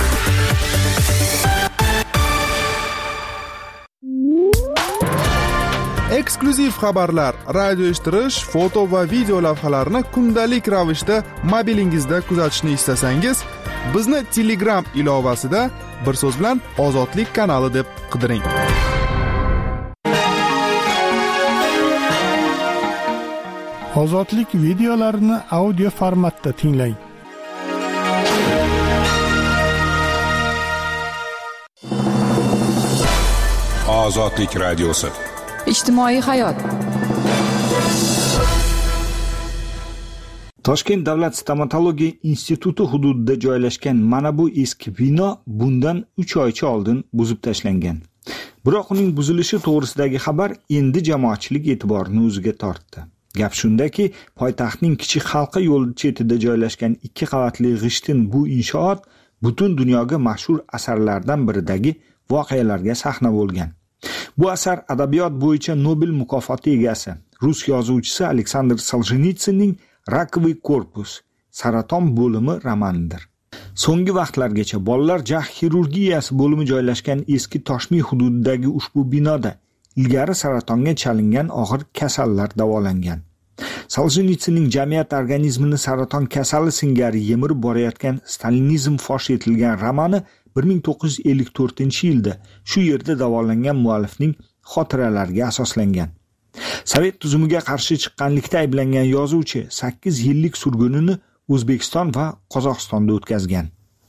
Eksklyuziv xabarlar, radio eshittirish, foto va video lavhalarni kundalik ravishda mobilingizda kuzatishni istasangiz, bizni Telegram ilovasida bir so'z bilan Ozodlik kanali deb qidiring. Ozodlik videolarini audio formatda tinglang. Ozodlik radiosi. Ijtimoiy hayot. Toshkent davlat stomatologiya instituti hududida joylashgan mana bu eski bino bundan uch oycha oldin buzib tashlangan. Biroq uning buzilishi to'g'risidagi xabar endi jamoatchilik e'tiborini o'ziga tortdi. Gap shundaki, poytaxtning kichik halqa yo'li chetida joylashgan ikki qavatli g'ishtin bu inshoot butun dunyoga mashhur asarlardan biridagi voqealarga sahna bo'lgan. Bu asar adabiyot bo'yicha Nobel mukofoti egasi, rus yozuvchisi Aleksandr Soljenitsinning Rakovый korpus, saraton bo'limi romanidir. So'nggi vaqtlargacha bolalar jah xirurgiyasi bo'limi joylashgan eski Toshmi hududidagi ushbu binoda ilgari saratonga chalingan og'ir kasallar davolangan. Soljenitsinning jamiyat organizmini saraton kasali singari yemirib borayotgan Stalinizm fosh etilgan romani bir ming to'qqiz yuz ellik to'rtinchi yilda shu yerda davolangan muallifning xotiralariga asoslangan. Sovet tuzumiga qarshi chiqqanlikda ayblangan yozuvchi sakkiz yillik surgunini O'zbekiston va Qozog'istonda o'tkazgan.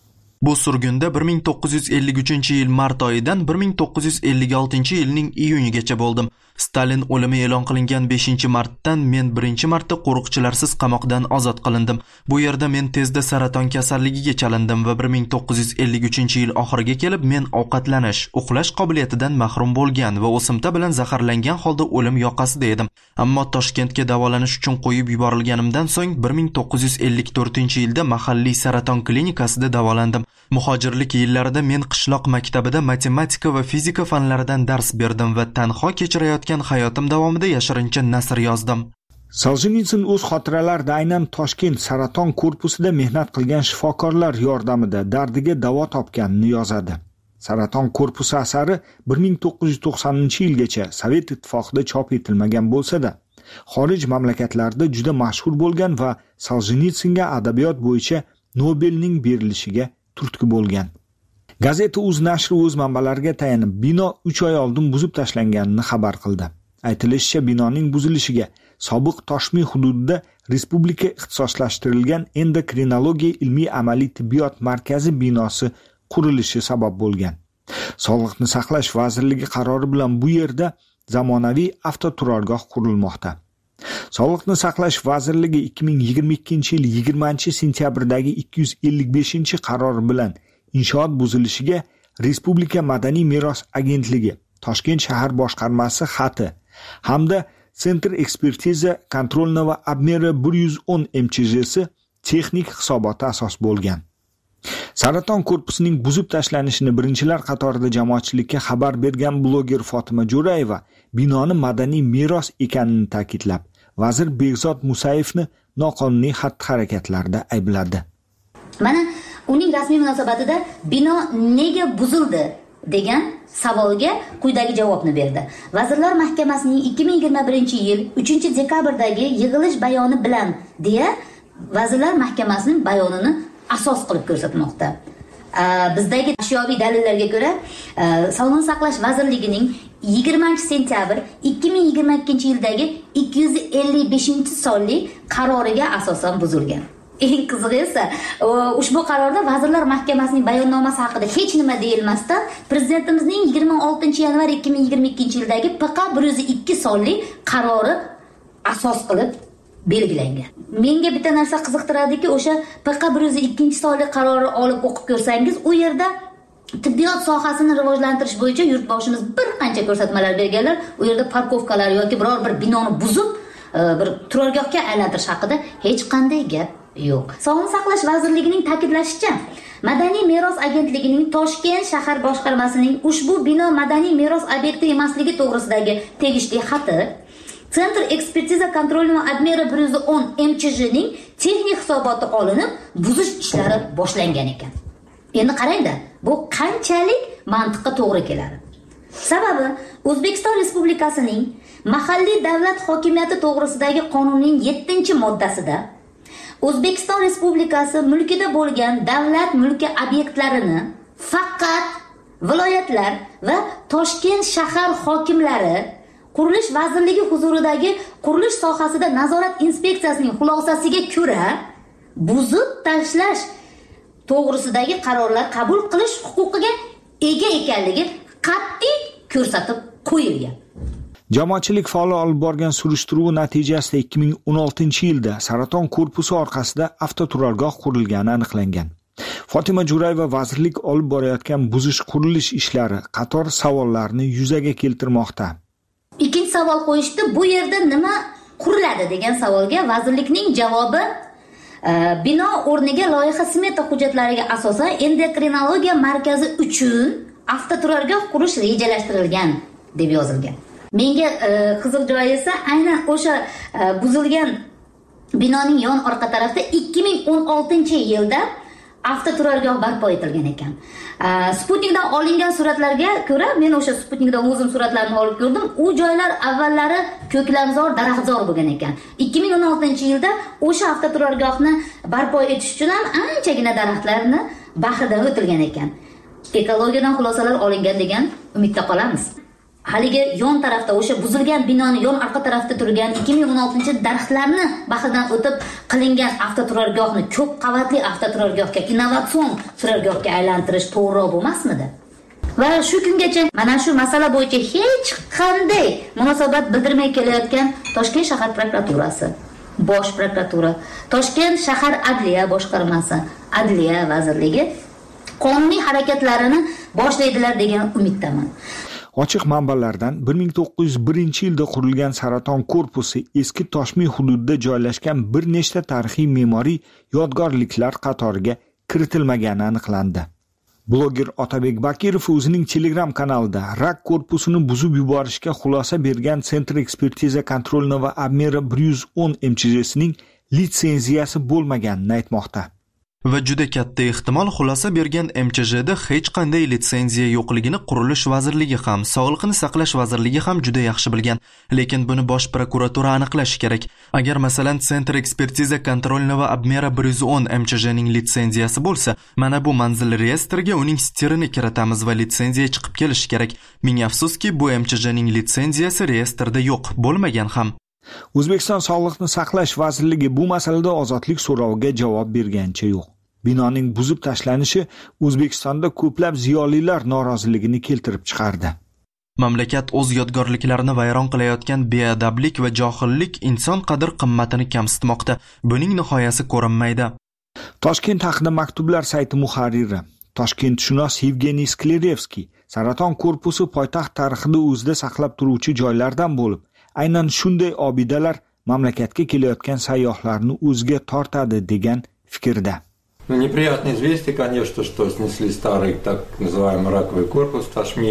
Bu surgunda bir ming to'qqiz yuz ellik uchinchi yil mart oyidan bir ming to'qqiz yuz ellik oltinchi yilning iyunigacha bo'ldim. Stalin o'limi e'lon qilingan beshinchi martdan men birinchi marta qo'riqchilarsiz qamoqdan ozod qilindim. Bu yerda men tezda saraton kasalligiga chalindim va bir ming to'qqiz yuz ellik uchinchi yil oxiriga kelib men ovqatlanish, uxlash qobiliyatidan mahrum bo'lgan va o'simta bilan zaharlangan holda o'lim yoqasida edim. Ammo Toshkentga davolanish uchun qo'yib yuborilganimdan so'ng bir ming to'qqiz yuz ellik to'rtinchi yilda mahalliy saraton klinikasida davolandim. Muhojirlik yillarida men qishloq maktabida matematika va fizika fanlaridan dars berdim va tanho kechirayotgan hayotim davomida yashirincha nasr yozdim. Soljenitsin o'z xotiralarida aynan Toshkent saraton korpusida mehnat qilgan shifokorlar yordamida dardiga davo topganini yozadi. Saraton korpusi asari bir ming to'qqiz yuz to'qsoninchi yilgacha Sovet ittifoqida chop etilmagan bo'lsa-da, xorij mamlakatlarida juda mashhur bo'lgan va Soljenitsinga adabiyot bo'yicha Nobelning berilishiga turtki bo'lgan. Gazeta Uz nashri o'z manbalariga tayanib bino uch oy oldin buzib tashlanganini xabar qildi. Aytilishicha, binoning buzilishiga sobiq Toshmi hududida respublika ixtisoslashtirilgan endokrinologiya ilmiy amaliy tibbiyot markazi binosi qurilishi sabab bo'lgan. Sog'liqni saqlash vazirligi qarori bilan bu yerda zamonaviy avtoturargoh qurilmoqda. Sog'liqni saqlash vazirligi ikki ming yigirma ikkinchi yil yigirmanchi sentyabrdagi ikki yuz ellik beshinchi qarori bilan inshoot buzilishiga Respublika madaniy meros agentligi, Toshkent shahar boshqarmasi xati hamda Sentr ekspertiza kontrolna va obmeri bir yuz o'n M Ch Jsi texnik hisoboti asos bo'lgan. Saraton korpusining buzib tashlanishini birinchilar qatorida jamoatchilikka xabar bergan bloger Fotima Jo'rayeva binoni madaniy meros ekanini ta'kidlab, vazir Begzod Musayevni noqonuniy xatti-harakatlarda aybladi. Mana uning rasmiy munosabatida bino nega buzildi degan savolga quyidagi javobni berdi. Vazirlar Mahkamasining ikki ming yigirma birinchi yil uchinchi dekabrdagi yig'ilish bayoni bilan deya Vazirlar Mahkamasining bayonini asos qilib ko'rsatmoqda. Bizdagi ashyoviy dalillarga ko'ra, Sog'liqni saqlash vazirligining yigirmanchi sentyabr ikki ming yigirma ikkinchi yildagi ikki yuz ellik beshinchi sonli qaroriga asosan buzilgan. Eng qizig'i esa, ushbu qarorda Vazirlar Mahkamasining bayonnomasi haqida hech nima deyilmasdan, Prezidentimizning yigirma oltinchi yanvar ikki ming yigirma ikkinchi yildagi P Q bir yuz ikki sonli qarori asos qilib belgilangan. Menga bitta narsa qiziqtiradiki, o'sha P Q bir yuz ikki sonli qarori olib o'qib ko'rsangiz, u yerda tibbiyot sohasini rivojlantirish bo'yicha yurtboshimiz bir qancha ko'rsatmalar berganlar. U yerda parkovkalar yoki biror bir binoni buzib, bir turargohga aylantirish haqida hech qanday gap yo'q. Sog'liqni saqlash vazirligining ta'kidlashicha, Madaniy meros agentligining Toshkent shahar boshqarmasining ushbu bino madaniy meros obyekti emasligi to'g'risidagi tegishli xati Sentr ekspertiza kontrolini Admira bir yuz o'n M Ch J ning texnik hisoboti olinib, buzish ishlari boshlangan ekan. Endi qarangda, bu qanchalik mantiqqa to'g'ri keladi. Sababi O'zbekiston Respublikasining mahalliy davlat hokimiyati to'g'risidagi qonunning yettinchi moddasida O'zbekiston Respublikasi mulkida bo'lgan davlat mulki obyektlarini faqat viloyatlar va Toshkent shahar hokimlari Qurilish vazirligi huzuridagi qurilish sohasida nazorat inspeksiyasining xulosasiga ko'ra buzib tashlash to'g'risidagi qarorlar qabul qilish huquqiga ega ekanligi qat'iy ko'rsatib qo'yilgan. Jamoatchilik faol olib borgan surishtiruv natijasida ikki ming o'n oltinchi yilda saraton korpusi orqasida avtoturargoh qurilgani aniqlangan. Fotima Jo'rayeva vazirlik olib borayotgan buzish qurilish ishlari qator savollarni yuzaga keltirmoqda. Ikkinchi savol qo'yishdi, bu yerda nima quriladi degan savolga vazirlikning javobi bino o'rniga loyiha smeta hujjatlariga asosan endokrinologiya markazi uchun avtoturargoh qurish rejalashtirilgan deb yozilgan. Menga qiziq joyi esa aynan o'sha buzilgan binoning yon orqa tarafida ikki ming o'n oltinchi yilda avtoturargoh barpo etilgan ekan. Sputnikdan olingan suratlarga ko'ra, men o'sha Sputnikdan o'zim suratlarni olib ko'rdim. U joylar avvallari ko'klamzor, daraxtzor bo'lgan ekan. ikki ming o'n oltinchi yilda o'sha avtoturargohni barpo etish uchun ham anchagina daraxtlarni bahridan o'tilgan ekan. Ekologiyadan xulosalar olingan degan umidda qolamiz. Haligi yon tarafda o'sha buzilgan binoni yon orqa tarafda turgan ikki ming o'n oltinchi daraxtlarni bahridan o'tib qilingan avtoturargohni ko'p qavatli avtoturargohga, innovatsion turargohga aylantirish to'g'ri bo'lmasmidi? Va shu kungacha mana shu masala bo'yicha hech qanday munosabat bildirmay kelayotgan Toshkent shahar prokuraturasi, Bosh prokuratura, Toshkent shahar adliya boshqarmasi, Adliya vazirligi qonuniy harakatlarini boshlaydilar degan umiddaman. Ochiq manbalardan bir ming to'qqiz yuz birinchi yilda qurilgan saraton korpusi eski Toshmi hududida joylashgan bir nechta tarixiy me'moriy yodgorliklar qatoriga kiritilmagani aniqlandi. Bloger Otabek Bakirov o'zining Telegram kanalida rak korpusini buzib yuborishga xulosa bergan Sentr ekspertiza kontrolini va Admira bir yuz o'n M Ch J sining litsenziyasi bo'lmaganini aytmoqda. Va juda katta ehtimol xulosa bergan M Ch J da hech qanday litsenziya yo'qligini Qurilish vazirligi ham, Sog'liqni saqlash vazirligi ham juda yaxshi bilgan. Lekin buni Bosh prokuratura aniqlashi kerak. Agar masalan Sentr ekspertiza kontrolini va Admira bir yuz o'n M Ch J ning litsenziyasi bo'lsa, mana bu manzil reyestriga uning stirini kiritamiz va litsenziya chiqib kelishi kerak. Ming afsuski, bu M Ch J ning litsenziyasi reyestrda yo'q, bo'lmagan ham. O'zbekiston Sog'liqni saqlash vazirligi bu masalada ozodlik so'roviga javob bergancha yo'q. Binoning buzib tashlanishi O'zbekistonda ko'plab ziyolilar noroziligini keltirib chiqardi. Mamlakat o'z yodgorliklarini vayron qilayotgan beadablik va johillik inson qadr-qimmatini kamsitmoqda. Buning nihoyasi ko'rinmaydi. Toshkent haqida maktublar sayti muharriri, Toshkentshunos Yevgeniy Sklerevskiy saraton korpusi poytaxt tarixida o'zida saqlab turuvchi joylardan bo'lib, aynan shunday obidalar mamlakatga kelayotgan sayyohlarni o'ziga tortadi degan fikrda. Ну, неприятное известие, конечно, что снесли старый так называемый раковый корпус в Ташми.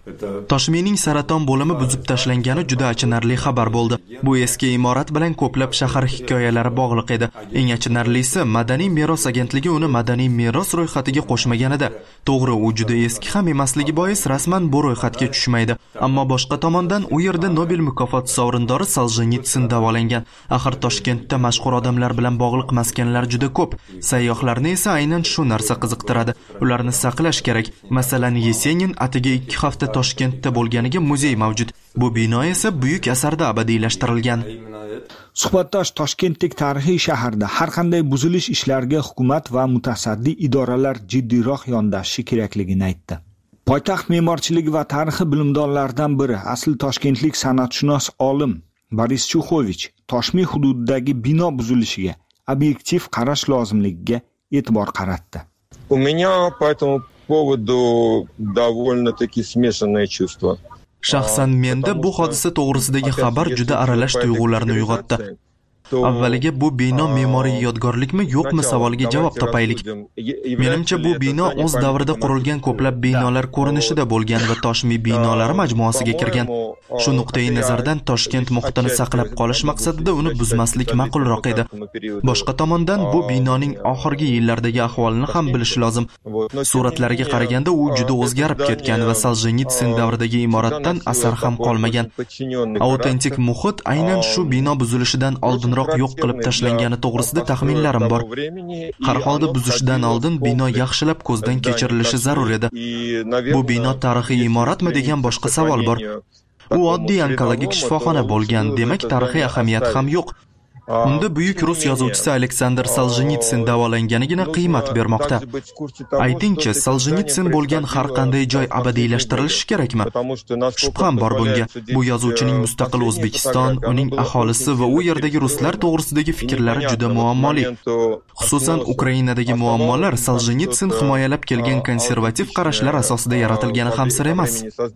Toshmiyning saraton bo'limi buzib tashlangani juda achinarli xabar bo'ldi. Bu eski imorat bilan ko'plab shahar hikoyalari bog'liq edi. Eng achinarlisi, Madaniy meros agentligi uni madaniy meros ro'yxatiga qo'shmaganida. To'g'ri, u juda eski ham emasligi bois rasman bu ro'yxatga tushmaydi. Ammo boshqa tomondan u yerda Nobel mukofoti sovrindori Soljenitsin davolangan. Axir Toshkentda mashhur odamlar bilan bog'liq maskanlar juda ko'p. Sayyohlarni esa aynan shu narsa qiziqtiradi. Ularni saqlash kerak. Masalan, Yesenin atiga ikki hafta Toshkentda bo'lganiga muzey mavjud. Bu bino esa buyuk asarda abadiylashtirilgan. Suhbatdosh Toshkentdek tarixiy shaharda har qanday buzilish ishlariga hukumat va mutasaddi idoralar jiddiyroq yondashishi kerakligini aytdi. Poytaxt me'morchiligi va tarixi bilimdonlaridan biri, asl toshkentlik san'atshunos olim Boris Chuxovich Toshmiy hududidagi bino buzilishiga obyektiv qarash lozimligiga e'tibor qaratdi. У меня по этому поводу довольно-таки смешанные чувства. Shaxsan menda bu hodisa to'g'risidagi xabar juda aralash tuyg'ularni uyg'otdi. Avvaliga bu bino me'moriy yodgorlikmi yo'qmi savoliga javob topaylik. Menimcha bu bino o'z davrida qurilgan ko'plab binolar ko'rinishida bo'lgan va Toshmiy binolari majmuasiga kirgan. Shu nuqtai nazardan Toshkent muhitini saqlab qolish maqsadida uni buzmaslik ma'qulroq edi. Boshqa tomondan bu binoning oxirgi yillardagi ahvolini ham bilish lozim. Suratlarga qaraganda u juda o'zgarib ketgan va Soljenitsin davridagi imoratdan asar ham qolmagan. Autentik muhit aynan shu bino buzilishidan oldin yo'q qilib tashlangani to'g'risida taxminlarim bor. Har holda buzishdan oldin bino yaxshilab ko'zdan kechirilishi zarur edi. Bu bino tarixiy imoratmi degan boshqa savol bor. U oddiy onkologik shifoxona bo'lgan, demak tarixiy ahamiyati ham yo'q. Unda buyuk rus yozuvchisi Aleksandr Soljenitsin davolanganigina qiymat bermoqda. Aytingchi, Soljenitsin bo'lgan har qanday joy abadiylashtirilishi kerakmi? Shubham bor bunga. Bu yozuvchining mustaqil O'zbekiston, uning aholisi va u yerdagi ruslar to'g'risidagi fikrlari juda muammoli. Xususan, Ukrainadagi muammolar Soljenitsin himoyalab kelgan konservativ qarashlar asosida yaratilgani ham sir emas.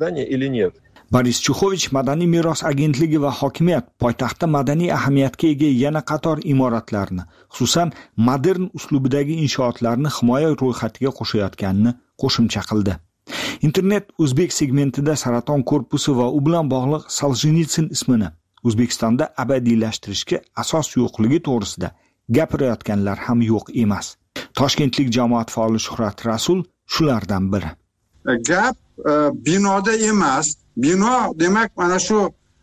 Boris Chuxovich Madaniy meros agentligi va hokimiyat poytaxtda madaniy ahamiyatga ega yana qator imoratlarni, xususan modern uslubidagi inshootlarni himoya ro'yxatiga qo'shayotganini qo'shimcha qildi. Internet O'zbek segmentida saraton korpusi va u bilan bog'liq Soljenitsin ismini O'zbekistonda abadiylashtirishga asos yo'qligi to'g'risida gapirayotganlar ham yo'q emas. Toshkentlik jamoat faoli Shuhrat Rasul shulardan biri. Gap binoda emas. Bino demak mana shu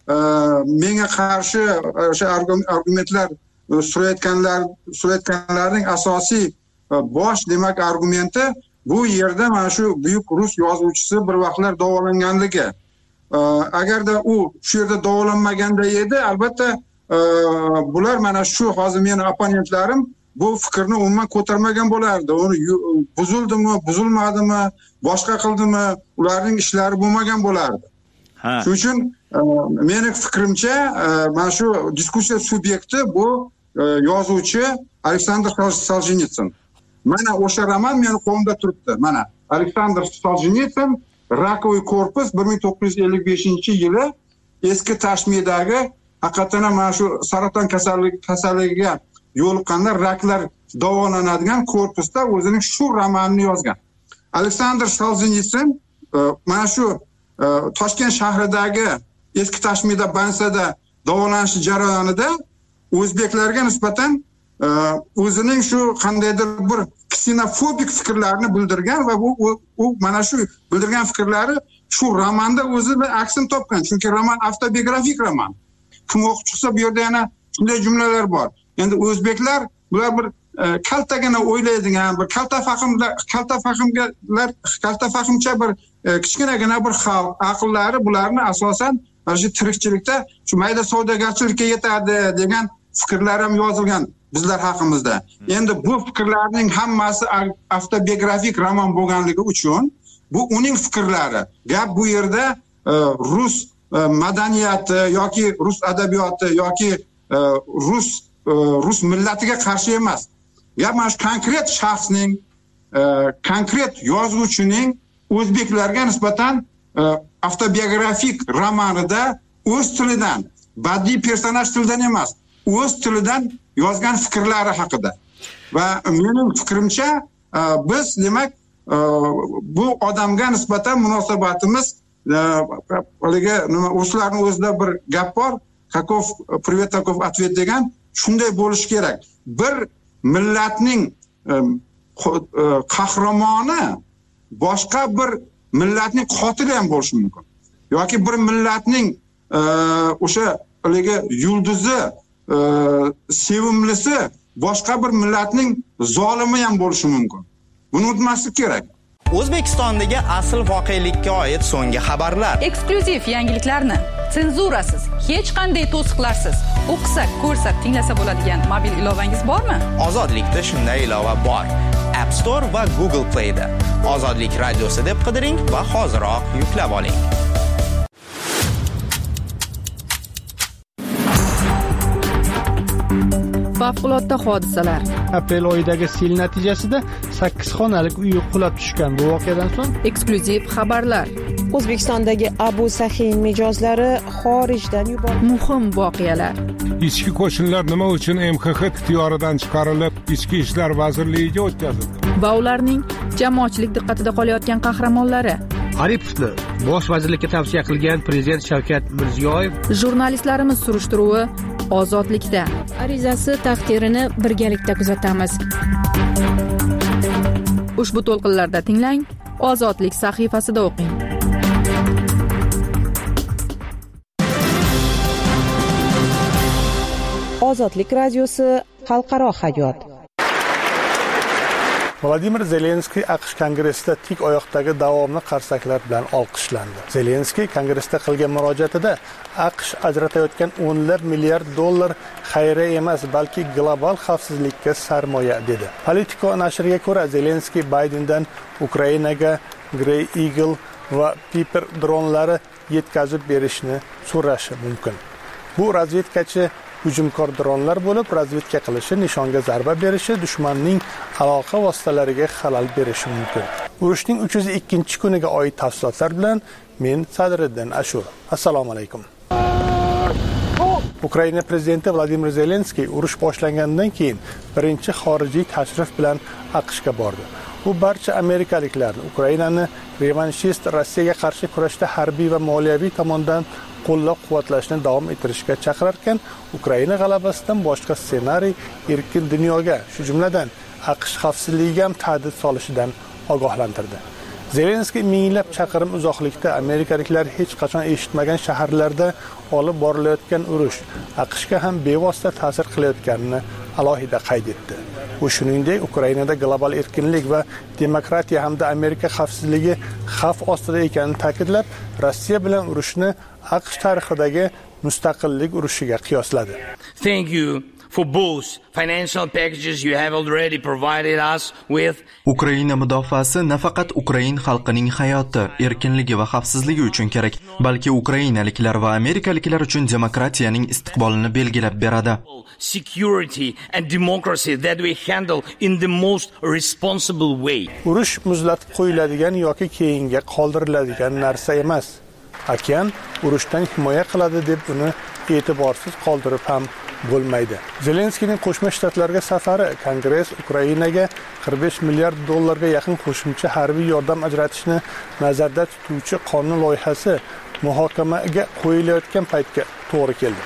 menga qarshi o'sha argumentlar surayotganlar surayotganlarning asosiy bosh demak argumenti bu yerda mana shu buyuk rus yozuvchisi bir vaqtlar davolanganligi. Agarda u shu yerda davolanmaganda edi, albatta bular mana shu hozir meni opponentlarim bu fikrni umuman ko'tarmagan bo'lardi. Uni buzildimi, buzilmadimi, boshqa qildimi, ularning ishlari bo'lmagan bo'lardi. Shuning uchun meni fikrimcha mana shu diskussiya subyekti bu yozuvchi Aleksandr Soljenitsin. Mana o'sha roman meni qo'limda turibdi. Mana Aleksandr Soljenitsin Rakovый korpus bir ming to'qqiz yuz ellik beshinchi yili eski Toshmiydagi haqiqatan mana shu saraton kasalligi kasalligiga yo'liqqanlar raklar davolanadigan korpusda o'zining shu romanini yozgan. Aleksandr Soljenitsin mana shu Toshkent shahridagi eski Toshmiyda bansada davolanish jarayonida o'zbeklarga nisbatan o'zining shu qandaydir bir ksenofobik fikrlarini bildirgan va bu u mana shu bildirgan fikrlari shu romanda o'zida aksini topgan. Chunki roman avtobiografik roman. Kim o'qib chiqsa bu yerda yana shunday jumlalar bor. Endi o'zbeklar bular bir kaltagina o'ylaydigan, bir kalta fahmda kalta fahmgalar kalta fahmcha bir kichkinagina bir xalq aqllari bularni asosan mana shu tirikchilikda shu mayda savdogarchilikka yetadi degan fikrlar ham yozilgan bizlar haqimizda. Endi bu fikrlarning hammasi avtobiografik roman bo'lganligi uchun bu uning fikrlari. Gap bu yerda rus madaniyati yoki rus adabiyoti yoki rus rus millatiga qarshi emas. Gap mana shu konkret shaxsning, konkret yozuvchining o'zbeklarga nisbatan avtobiografik romanida o'z tilidan, badiiy personaj tilidan emas, o'z tilidan yozgan fikrlari haqida. Va mening fikrimcha biz demak bu odamga nisbatan munosabatimiz haligi nima ruslarning o'zida bir gap bor, kakov privet takov ответ degan, shunday bo'lishi kerak. Bir millatning qahramoni boshqa bir millatning qotili ham bo'lishi mumkin. Yoki bir millatning o'sha haligi yulduzi, sevimlisi boshqa bir millatning zolimi ham bo'lishi mumkin. Buni unutmaslik kerak. O'zbekistondagi asl voqelikka oid so'nggi xabarlar. Eksklyuziv yangiliklarni senzurasiz, hech qanday to'siqlarsiz o'qisak, ko'rsak, tinglasa bo'ladigan mobil ilovangiz bormi? Ozodlikda shunday ilova bor. App Store va Google Play da. Ozodlik radiosi deb qidiring va hoziroq yuklab oling. Favqulodda hodisalar. Aprel oyidagi sel natijasida sakkiz xonalik uy qulab tushgan. Bu voqeadan so'ng eksklyuziv xabarlar. O'zbekistondagi Abu Saxiy mijozlari xorijdan yuborildi. Muhim voqealar. Ichki qo'shinlar nima uchun M X X ixtiyoridan chiqarilib, Ichki ishlar vazirligiga o'tkazildi? Va ularning jamoatchilik diqqatida qolayotgan qahramonlari. Aripovni bosh vazirlikka tavsiya qilgan prezident Shavkat Mirziyoyev. Jurnalistlarimiz surishtiruvi ozodlikda. Arizasi taqdirini birgalikda kuzatamiz. Ushbu to'lqinlarda tinglang, Ozodlik sahifasida o'qing. Ozodlik radiosi xalqaro hayot. Vladimir Zelenskiy AQSh kongressida tik oyoqdagi davomli qarsaklar bilan olqishlandi. Zelenskiy kongressda qilgan murojaatida AQSh ajratayotgan o'nlab milliard dollar xayriya emas, balki global xavfsizlikka sarmoya dedi. Politico nashriga ko'ra, Zelenskiy Baydendan Ukrainaga Grey Eagle va Piper dronlari yetkazib berishni so'rashi mumkin. Bu razvedkachi hujumkor dronlar bo'lib, razvedka qilishi, nishonga zarba berishi, dushmanning aloqa vositalariga xalal berishi mumkin. Urushning uch yuz ikkinchi kuniga oid tafsilotlar bilan men Sadriddin Ashur. Assalomu alaykum. Ukraina prezidenti Vladimir Zelenskiy urush boshlangandan keyin birinchi xorijiy tashrif bilan AQShga bordi. U barcha amerikaliklarni Ukrainani revanshist Rossiyaga qarshi kurashda harbiy va moliyaviy tomondan qo'llab-quvvatlashni davom ettirishga chaqirarkan, Ukraina g'alabasidan boshqa ssenariy erkin dunyoga, shu jumladan AQSh xavfsizligiga ham tahdid solishidan ogohlantirdi. Zelenskiy minglab chaqirim uzoqlikda amerikaliklar hech qachon eshitmagan shaharlarda olib borilayotgan urush AQShga ham bevosita ta'sir qilayotganini alohida qayd etdi. U shuningdek, Ukrainada global erkinlik va demokratiya hamda Amerika xavfsizligi xavf ostida ekanini ta'kidlab, Rossiya bilan urushni AQSh tarixidagi mustaqillik urushiga qiyosladi. Thank you for both financial packages you have already provided us with. Ukraina mudofaasi nafaqat Ukrain xalqining hayoti, erkinligi va xavfsizligi uchun kerak, balki ukrainaliklar va amerikaliklar uchun demokratiyaning istiqbolini belgilab beradi. Security and democracy that we handle in the most responsible way. Urush muzlatib qo'yiladigan yoki keyinga qoldiriladigan narsa emas. Okean urushdan himoya qiladi deb uni e'tiborsiz qoldirib ham bo'lmaydi. Zelenskiyning Qo'shma Shtatlarga safari Kongress Ukrainaga qirq besh milliard dollarga yaqin qo'shimcha harbiy yordam ajratishni nazarda tutuvchi qonun loyihasi muhokamaga qo'yilayotgan paytga to'g'ri keldi.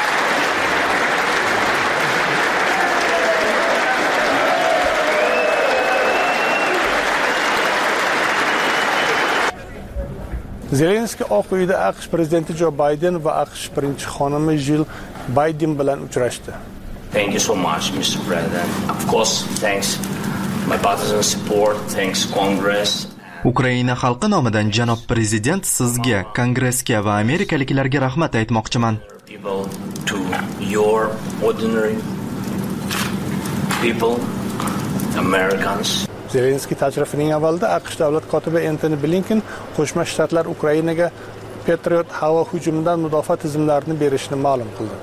Zelenskiy Oq uyda AQSh prezidenti Jo Bayden va AQSh birinchi xonimi Jill Biden bilan uchrashdi. Thank you so much, Mister President. Of course, thanks my partisan support, thanks Congress. Ukraina xalqi nomidan janob prezident sizga, Kongressga va amerikaliklarga rahmat aytmoqchiman. People to your ordinary people, Americans. Zelenskiy tashrifining avvalida AQSh davlat kotibi Antony Blinken Qo'shma Shtatlar Ukrainaga Patriot havo hujumidan mudofaa tizimlarini berishni ma'lum qildi.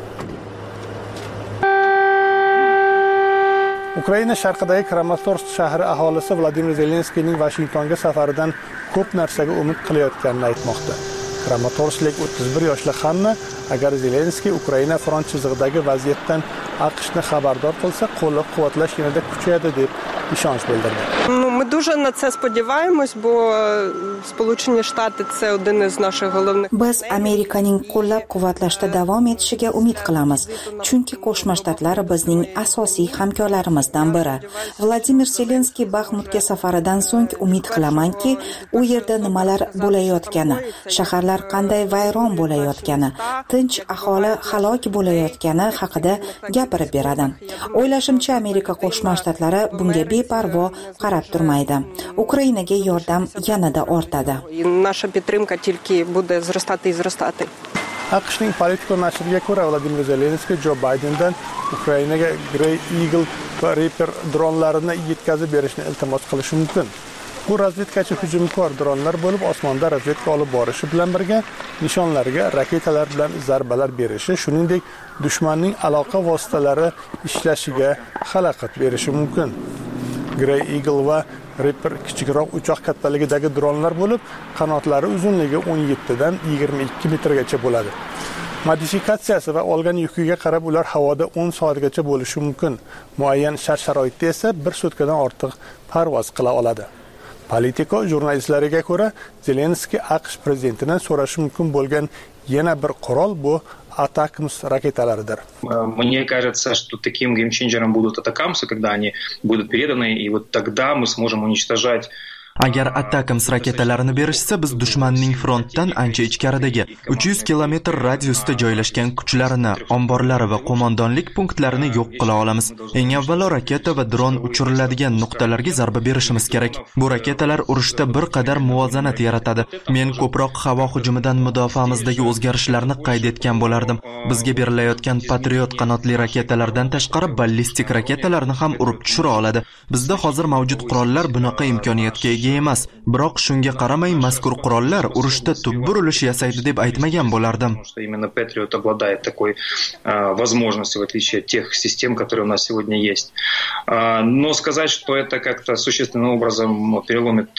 Ukraina sharqidagi Kramatorsk shahri aholisi Vladimir Zelenskiyning Washingtonga safaridan ko'p narsaga umid qilayotganini aytmoqda. Kramatorsklik o'ttiz bir yoshli Hanna, agar Zelenskiy Ukraina front chizig'idagi vaziyatdan AQShni xabardor qilsa, qo'llab-quvvatlash yanada kuchayadi deb ishonch bildirdi. дуже на це сподіваємось, бо Сполучені Штати це один із наших головних. Biz Amerikaning qo'llab-quvvatlashda davom etishiga umid qilamiz, chunki Qo'shma Shtatlar bizning asosiy hamkorlarimizdan biri. Vladimir Zelenskiy Baxmutga safaridan so'ng umid qilamanki, u yerda nimalar bo'layotgani, shaharlar qanday vayron bo'layotgani, tinch aholi halok bo'layotgani haqida gapirib beradi. O'ylashimcha, Amerika Qo'shma Shtatlari bunga beparvo qarab turmaydi. Ukrainaga yordam yanada ortadi. Наша підтримка тільки буде зростати і зростати. AQShning Politico nashriga ko'ra, Vladimir Zelenskiy Jo Baydendan Ukrainaga Grey Eagle va Reaper dronlarini yetkazib berishni iltimos qilishi mumkin. Bu razvedkachi hujumkor dronlar bo'lib, osmonda razvedka olib borishi bilan birga nishonlarga raketalar bilan zarbalar berishi, shuningdek, dushmanning aloqa vositalari ishlashiga xalaqit berishi mumkin. Grey Eagle va Reaper kichikroq uchoq kattaligidagi dronlar bo'lib, qanotlari uzunligi o'n yetti dan yigirma ikki metrgacha bo'ladi. Modifikatsiyasi va olgan yukiga qarab ular havoda o'n soatgacha bo'lishi mumkin. Muayyan shart-sharoitda esa bir sutkadan ortiq parvoz qila oladi. Politico jurnalistlariga ko'ra, Zelenskiy AQSh prezidentidan so'rashi mumkin bo'lgan yana bir qurol bu Атакамс ракеталарыдыр. Мне кажется, что таким геймченджером будут Атакамсы, когда они будут переданы, и вот тогда мы сможем уничтожать. Agar Atacams raketalarini berishsa, biz dushmanning frontdan ancha ichkaridagi uch yuz kilometr radiusda joylashgan kuchlarini, omborlari va qo'mondonlik punktlarini yo'q qila olamiz. Eng avvalo raketa va dron uchiriladigan nuqtalarga zarba berishimiz kerak. Bu raketalar urushda bir qadar muvozanat yaratadi. Men ko'proq havo hujumidan mudofaamizdagi o'zgarishlarni qayd etgan bo'lardim. Bizga berilayotgan Patriot qanotli raketalardan tashqari ballistik raketalarni ham urib tushira oladi. Bizda hozir mavjud qurollar bunaqa imkoniyatga ega emas. Biroq shunga qaramay mazkur qurollar urushda tub burilish yasaydi deb aytmagan bo'lardim. Именно Patriot обладает такой возможностью, в отличие от тех систем, которые у нас сегодня есть. Но сказать, что это как-то существенным образом переломит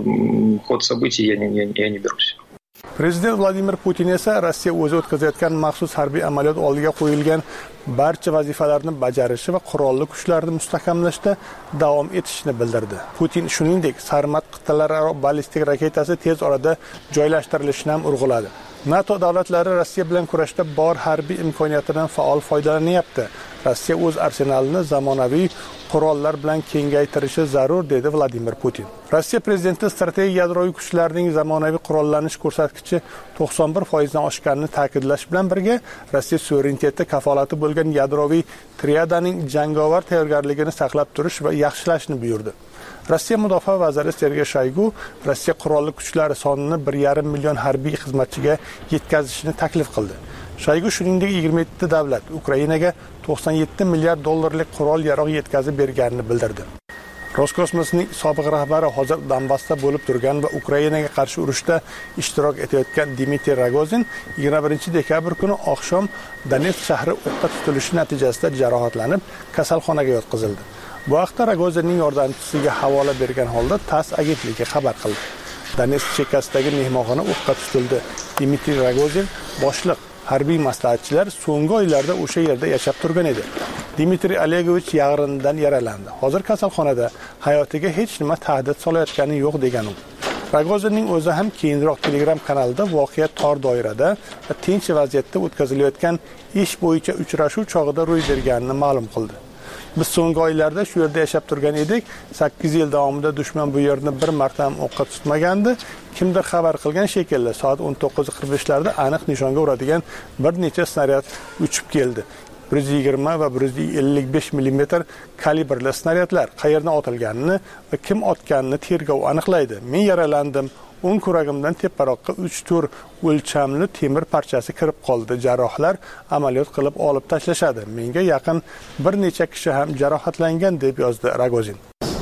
ход событий, я не, я, я не берусь. Prezident Vladimir Putin esa Rossiya o'zi o'tkazayotgan maxsus harbiy amaliyot oldiga qo'yilgan barcha vazifalarni bajarishi va qurolli kuchlarni mustahkamlashda davom etishini bildirdi. Putin shuningdek, Sarmat qit'alararo ballistik raketasi tez orada joylashtirilishini ham urg'uladi. NATO davlatlari Rossiya bilan kurashda bor harbiy imkoniyatidan faol foydalanyapti. Rossiya o'z arsenalini zamonaviy qurollar bilan kengaytirishi zarur, dedi Vladimir Putin. Rossiya prezidenti strategik yadroviy kuchlarning zamonaviy qurollanish ko'rsatkichi to'qson bir foiz dan oshganini ta'kidlash bilan birga, Rossiya suvereniteti kafolati bo'lgan yadroviy triadaning jangovar tayyorgarligini saqlab turish va yaxshilashni buyurdi. Rossiya mudofaa vaziri Sergey Shoygu Rossiya qurolli kuchlari sonini bir yarim million harbiy xizmatchiga yetkazishni taklif qildi. Shoygu shuningdek yigirma yetti davlat Ukrainaga to'qson yetti milliard dollarlik qurol yarog' yetkazib berganini bildirdi. Roskosmosning sobiq rahbari hozir Donbassda bo'lib turgan va Ukrainaga qarshi urushda ishtirok etayotgan Dmitriy Rogozin yigirma birinchi dekabr kuni oqshom Donetsk shahri o'qqa tutilishi natijasida jarohatlanib, kasalxonaga yotqizildi. Bu haqda Rogozinning yordamchisiga havola bergan holda TASS agentligi xabar qildi. Donetsk chekkasidagi mehmonxona o'qqa tutildi. Dmitriy Rogozin boshliq harbiy maslahatchilar so'nggi oylarda o'sha yerda yashab turgan edi. Dmitriy Olegovich yag'rindan yaralandi. Hozir kasalxonada, hayotiga hech nima tahdid solayotgani yo'q degan u. Rogozinning o'zi ham keyinroq Telegram kanalida voqea tor doirada va tinch vaziyatda o'tkazilayotgan ish bo'yicha uchrashuv chog'ida ro'y berganini ma'lum qildi. Biz so'nggi oylarda shu yerda yashab turgan edik. sakkiz yil davomida dushman bu yerni bir marta ham o'qqa tutmagandi. Kimdir xabar qilgan shekilli soat o'n to'qqiz qirq besh larda aniq nishonga uradigan bir necha snaryad uchib keldi. bir yuz yigirma va bir yuz ellik besh millimetr kalibrli snaryadlar qayerdan otilganini va kim otganini tergov aniqlaydi. Men yaralandim. o'ng kuragimdan teparoqqa uch tur o'lchamli temir parchasi kirib qoldi. Jarrohlar amaliyot qilib olib tashlashadi. Menga yaqin bir necha kishi ham jarohatlangan, deb yozdi Rogozin.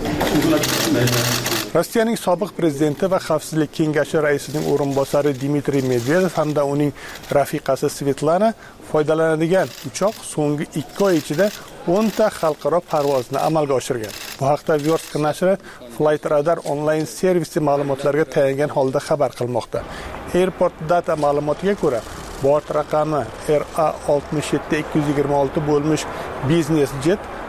Rossiyaning sobiq prezidenti va Xavfsizlik kengashi raisining o'rinbosari Dmitriy Medvedev hamda uning rafiqasi Svetlana foydalanadigan uchoq so'nggi ikki oy ichida o'n ta xalqaro parvozni amalga oshirgan. Bu haqda Versk nashri Flight Radar onlayn servisi ma'lumotlarga tayangan holda xabar qilmoqda. Airport Data ma'lumotiga ko'ra, bort raqami R A oltmish yetti ikki yuz yigirma olti bo'lmish biznes jet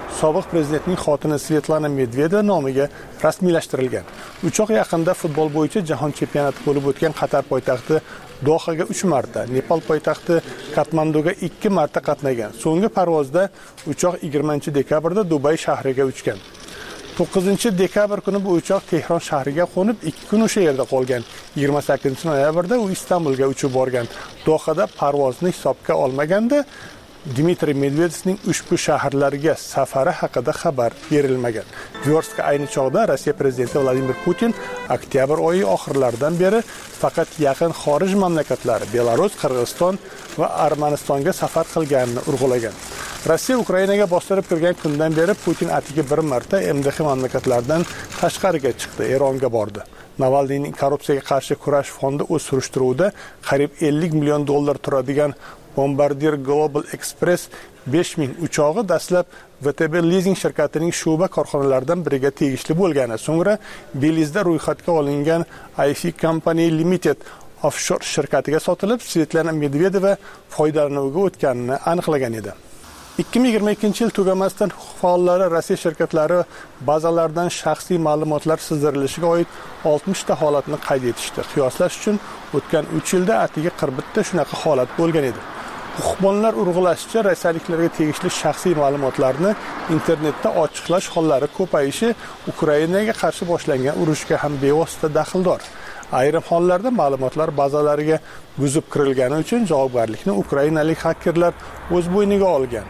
sobiq prezidentning xotini Svetlana Medvedeva nomiga rasmiylashtirilgan. Uchoq yaqinda futbol bo'yicha jahon chempionati bo'lib o'tgan Qatar poytaxti Dohaga uch marta, Nepal poytaxti Katmanduga ikki marta qatnagan. So'nggi parvozda uchoq yigirmanchi dekabrda Dubay shahriga uchgan. to'qqizinchi dekabr kuni bu uchoq Tehron shahriga qo'nib, ikki kun o'sha yerda qolgan. yigirma sakkizinchi noyabrda u Istanbulga uchib borgan. Dohada parvozni hisobga olmaganda Dmitriy Medvedevning ushbu shaharlarga safari haqida xabar berilmagan. Vyorska ayni chog'da Rossiya prezidenti Vladimir Putin oktyabr oyi oxirlaridan beri faqat yaqin xorij mamlakatlari Belarus, Qirg'iziston va Armanistonga safar qilganini urg'ulagan. Rossiya Ukrainaga bostirib kirgan kundan beri Putin atigi bir marta M D X mamlakatlardan tashqariga chiqdi, Eronga bordi. Navalniyning korrupsiyaga qarshi kurash fondi o'z surishtiruvida qariyb ellik million dollar turadigan Bombardier Global Express besh ming uchog'i dastlab V T B Leasing shirkatining shu'ba korxonalaridan biriga tegishli bo'lgani, so'ngra Belizda ro'yxatga olingan I F Company Limited offshore shirkatiga sotilib, Svetlana Medvedeva foydalanuvga o'tganini aniqlagan edi. ikki ming yigirma ikkinchi yil tugamasdan huquq faollari Rossiya shirkatlari bazalaridan shaxsiy ma'lumotlar sizdirilishiga oid oltmish ta holatni qayd etishdi. Qiyoslash uchun o'tgan uch yilda atigi qirq bitta shunaqa holat bo'lgan edi. Huquqbonlar urg'ulashicha, rossiyaliklarga tegishli shaxsiy ma'lumotlarni internetda ochiqlash hollari ko'payishi Ukrainaga qarshi boshlangan urushga ham bevosita daxldor. Ayrim hollarda ma'lumotlar bazalariga buzib kirilgani uchun javobgarlikni ukrainalik xakerlar o'z bo'yniga olgan.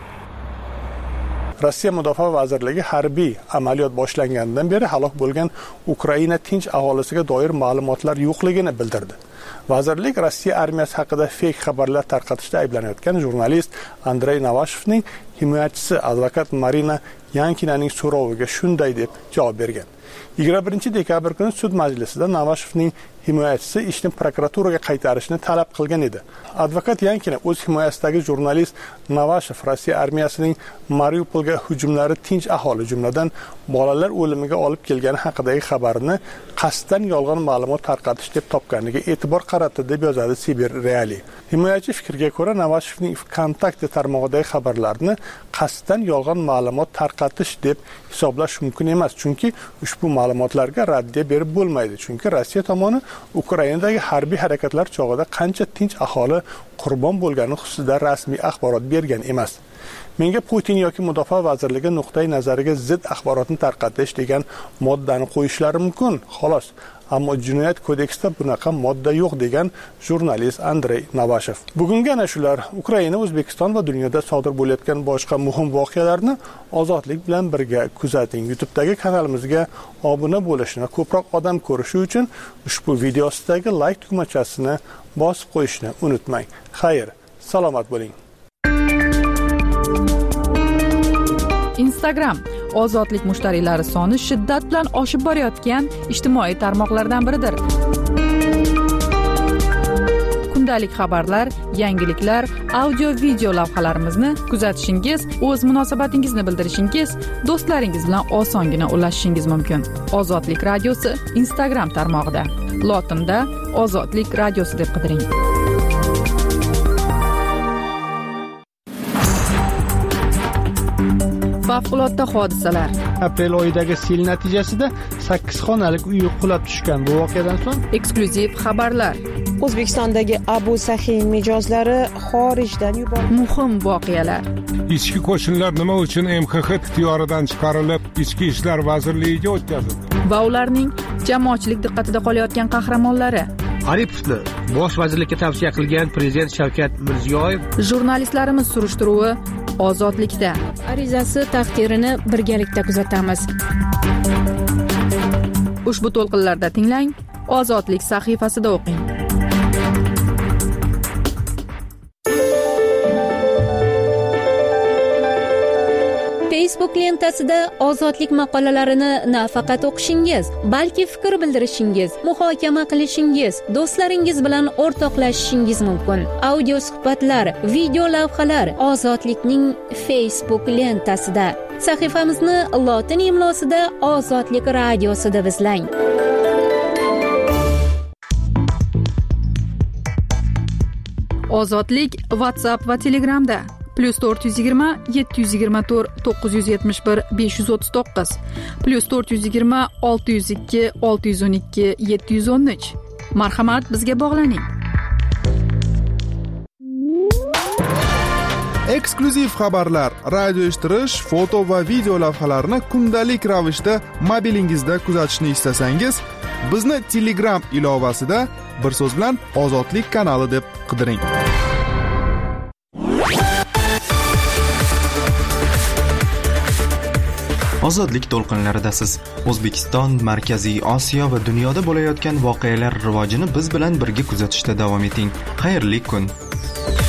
Rossiya Mudofaa vazirligi harbiy amaliyot boshlanganidan beri halok bo'lgan Ukraina tinch aholisiga doir ma'lumotlar yo'qligini bildirdi. Vazirlik Rossiya armiyasi haqida feyk xabarlar tarqatishda ayblanayotgan jurnalist Andrey Navashevning himoyachisi advokat Marina Yankinaning so'roviga shunday deb javob bergan. yigirma birinchi dekabr kuni sud majlisida Navashevning himoyachisi ishni prokuraturaga qaytarishni talab qilgan edi. Advokat Yankina o'z himoyasidagi jurnalist Navashev Rossiya armiyasining Mariupolga hujumlari tinch aholi, jumladan bolalar o'limiga olib kelgani haqidagi xabarini qasddan yolg'on ma'lumot tarqatish deb topganiga e'tibor qaratdi, deb yozadi Sibir Reali. Himoyachi fikriga ko'ra, Navashevning Vkontakte tarmog'idagi xabarlarni qasddan yolg'on ma'lumot tarqatish deb hisoblash mumkin emas, chunki ushbu ma'lumotlarga raddiya berib bo'lmaydi, chunki Rossiya tomoni Ukrainadagi harbiy harakatlar chog'ida qancha tinch aholi qurbon bo'lgani xususida rasmiy axborot bergan emas. Menga Putin yoki Mudofaa vazirligi nuqtai nazariga zid axborotni tarqatish degan moddani qo'yishlari mumkin, xolos. Ammo jinoyat kodeksida bunaqa modda yo'q, degan jurnalist Andrey Navashev. Bugungi ana shular. Ukraina, O'zbekiston va dunyoda sodir bo'layotgan boshqa muhim voqealarni ozodlik bilan birga kuzating. YouTube'dagi kanalimizga obuna bo'lishni, ko'proq odam ko'rishi uchun ushbu video ostidagi like tugmachasini bosib qo'yishni unutmang. Xayr, salomat bo'ling. Instagram ozodlik mushtariylari soni shiddat bilan oshib borayotgan ijtimoiy tarmoqlardan biridir. Kundalik xabarlar, yangiliklar, audio-video lavhalarimizni kuzatishingiz, o'z munosabatingizni bildirishingiz, do'stlaringiz bilan osongina ulashishingiz mumkin. Ozodlik radiosi Instagram tarmog'ida. Lotinda Ozodlik radiosi deb qidiring. Favqulodda hodisalar. Aprel oyidagi sel natijasida sakkiz xonalik uy qulab tushgan. Bu voqeadan so'ng eksklyuziv xabarlar. O'zbekistondagi Abu Sahin mijozlari xorijdan yuborildi. Muhim voqealar. Ichki qo'shinlar nima uchun M X X ixtiyoridan chiqarilib, Ichki ishlar vazirligiga o'tkazildi? Va ularning jamoatchilik diqqatida qolayotgan qahramonlari. Aripovni bosh vazirlikka tavsiya qilgan prezident Shavkat Mirziyoyev. Jurnalistlarimiz surishtiruvi ozodlikda. Arizasi taqdirini birgalikda kuzatamiz. Ushbu to'lqinlarda tinglang, Ozodlik sahifasida o'qing. Facebook lentasida ozodlik maqolalarini nafaqat o'qishingiz, balki fikr bildirishingiz, muhokama qilishingiz, do'stlaringiz bilan o'rtoqlashishingiz mumkin. Audio suhbatlar, video lavhalar Ozodlikning Facebook lentasida. Sahifamizni lotin imlosida Ozodlik radiosi deb izlang. Ozodlik WhatsApp va Telegramda. plus to'rt yuz yigirma yetti yuz yigirma to'rt to'qqiz yuz yetmish bir besh yuz o'ttiz to'qqiz plus to'rt yuz yigirma olti yuz ikki olti yuz o'n ikki yetti yuz o'n uch. Marhamat, bizga bog'laning. Eksklyuziv xabarlar, radio eshittirish, foto va video lavhalarni kundalik ravishda mobilingizda kuzatishni istasangiz, bizni Telegram ilovasida bir so'z bilan Ozodlik kanali deb qidiring. Ozodlik to'lqinlaridasiz. O'zbekiston, Markaziy Osiyo va dunyoda bo'layotgan voqealar rivojini biz bilan birga kuzatishda davom eting. Xayrli kun.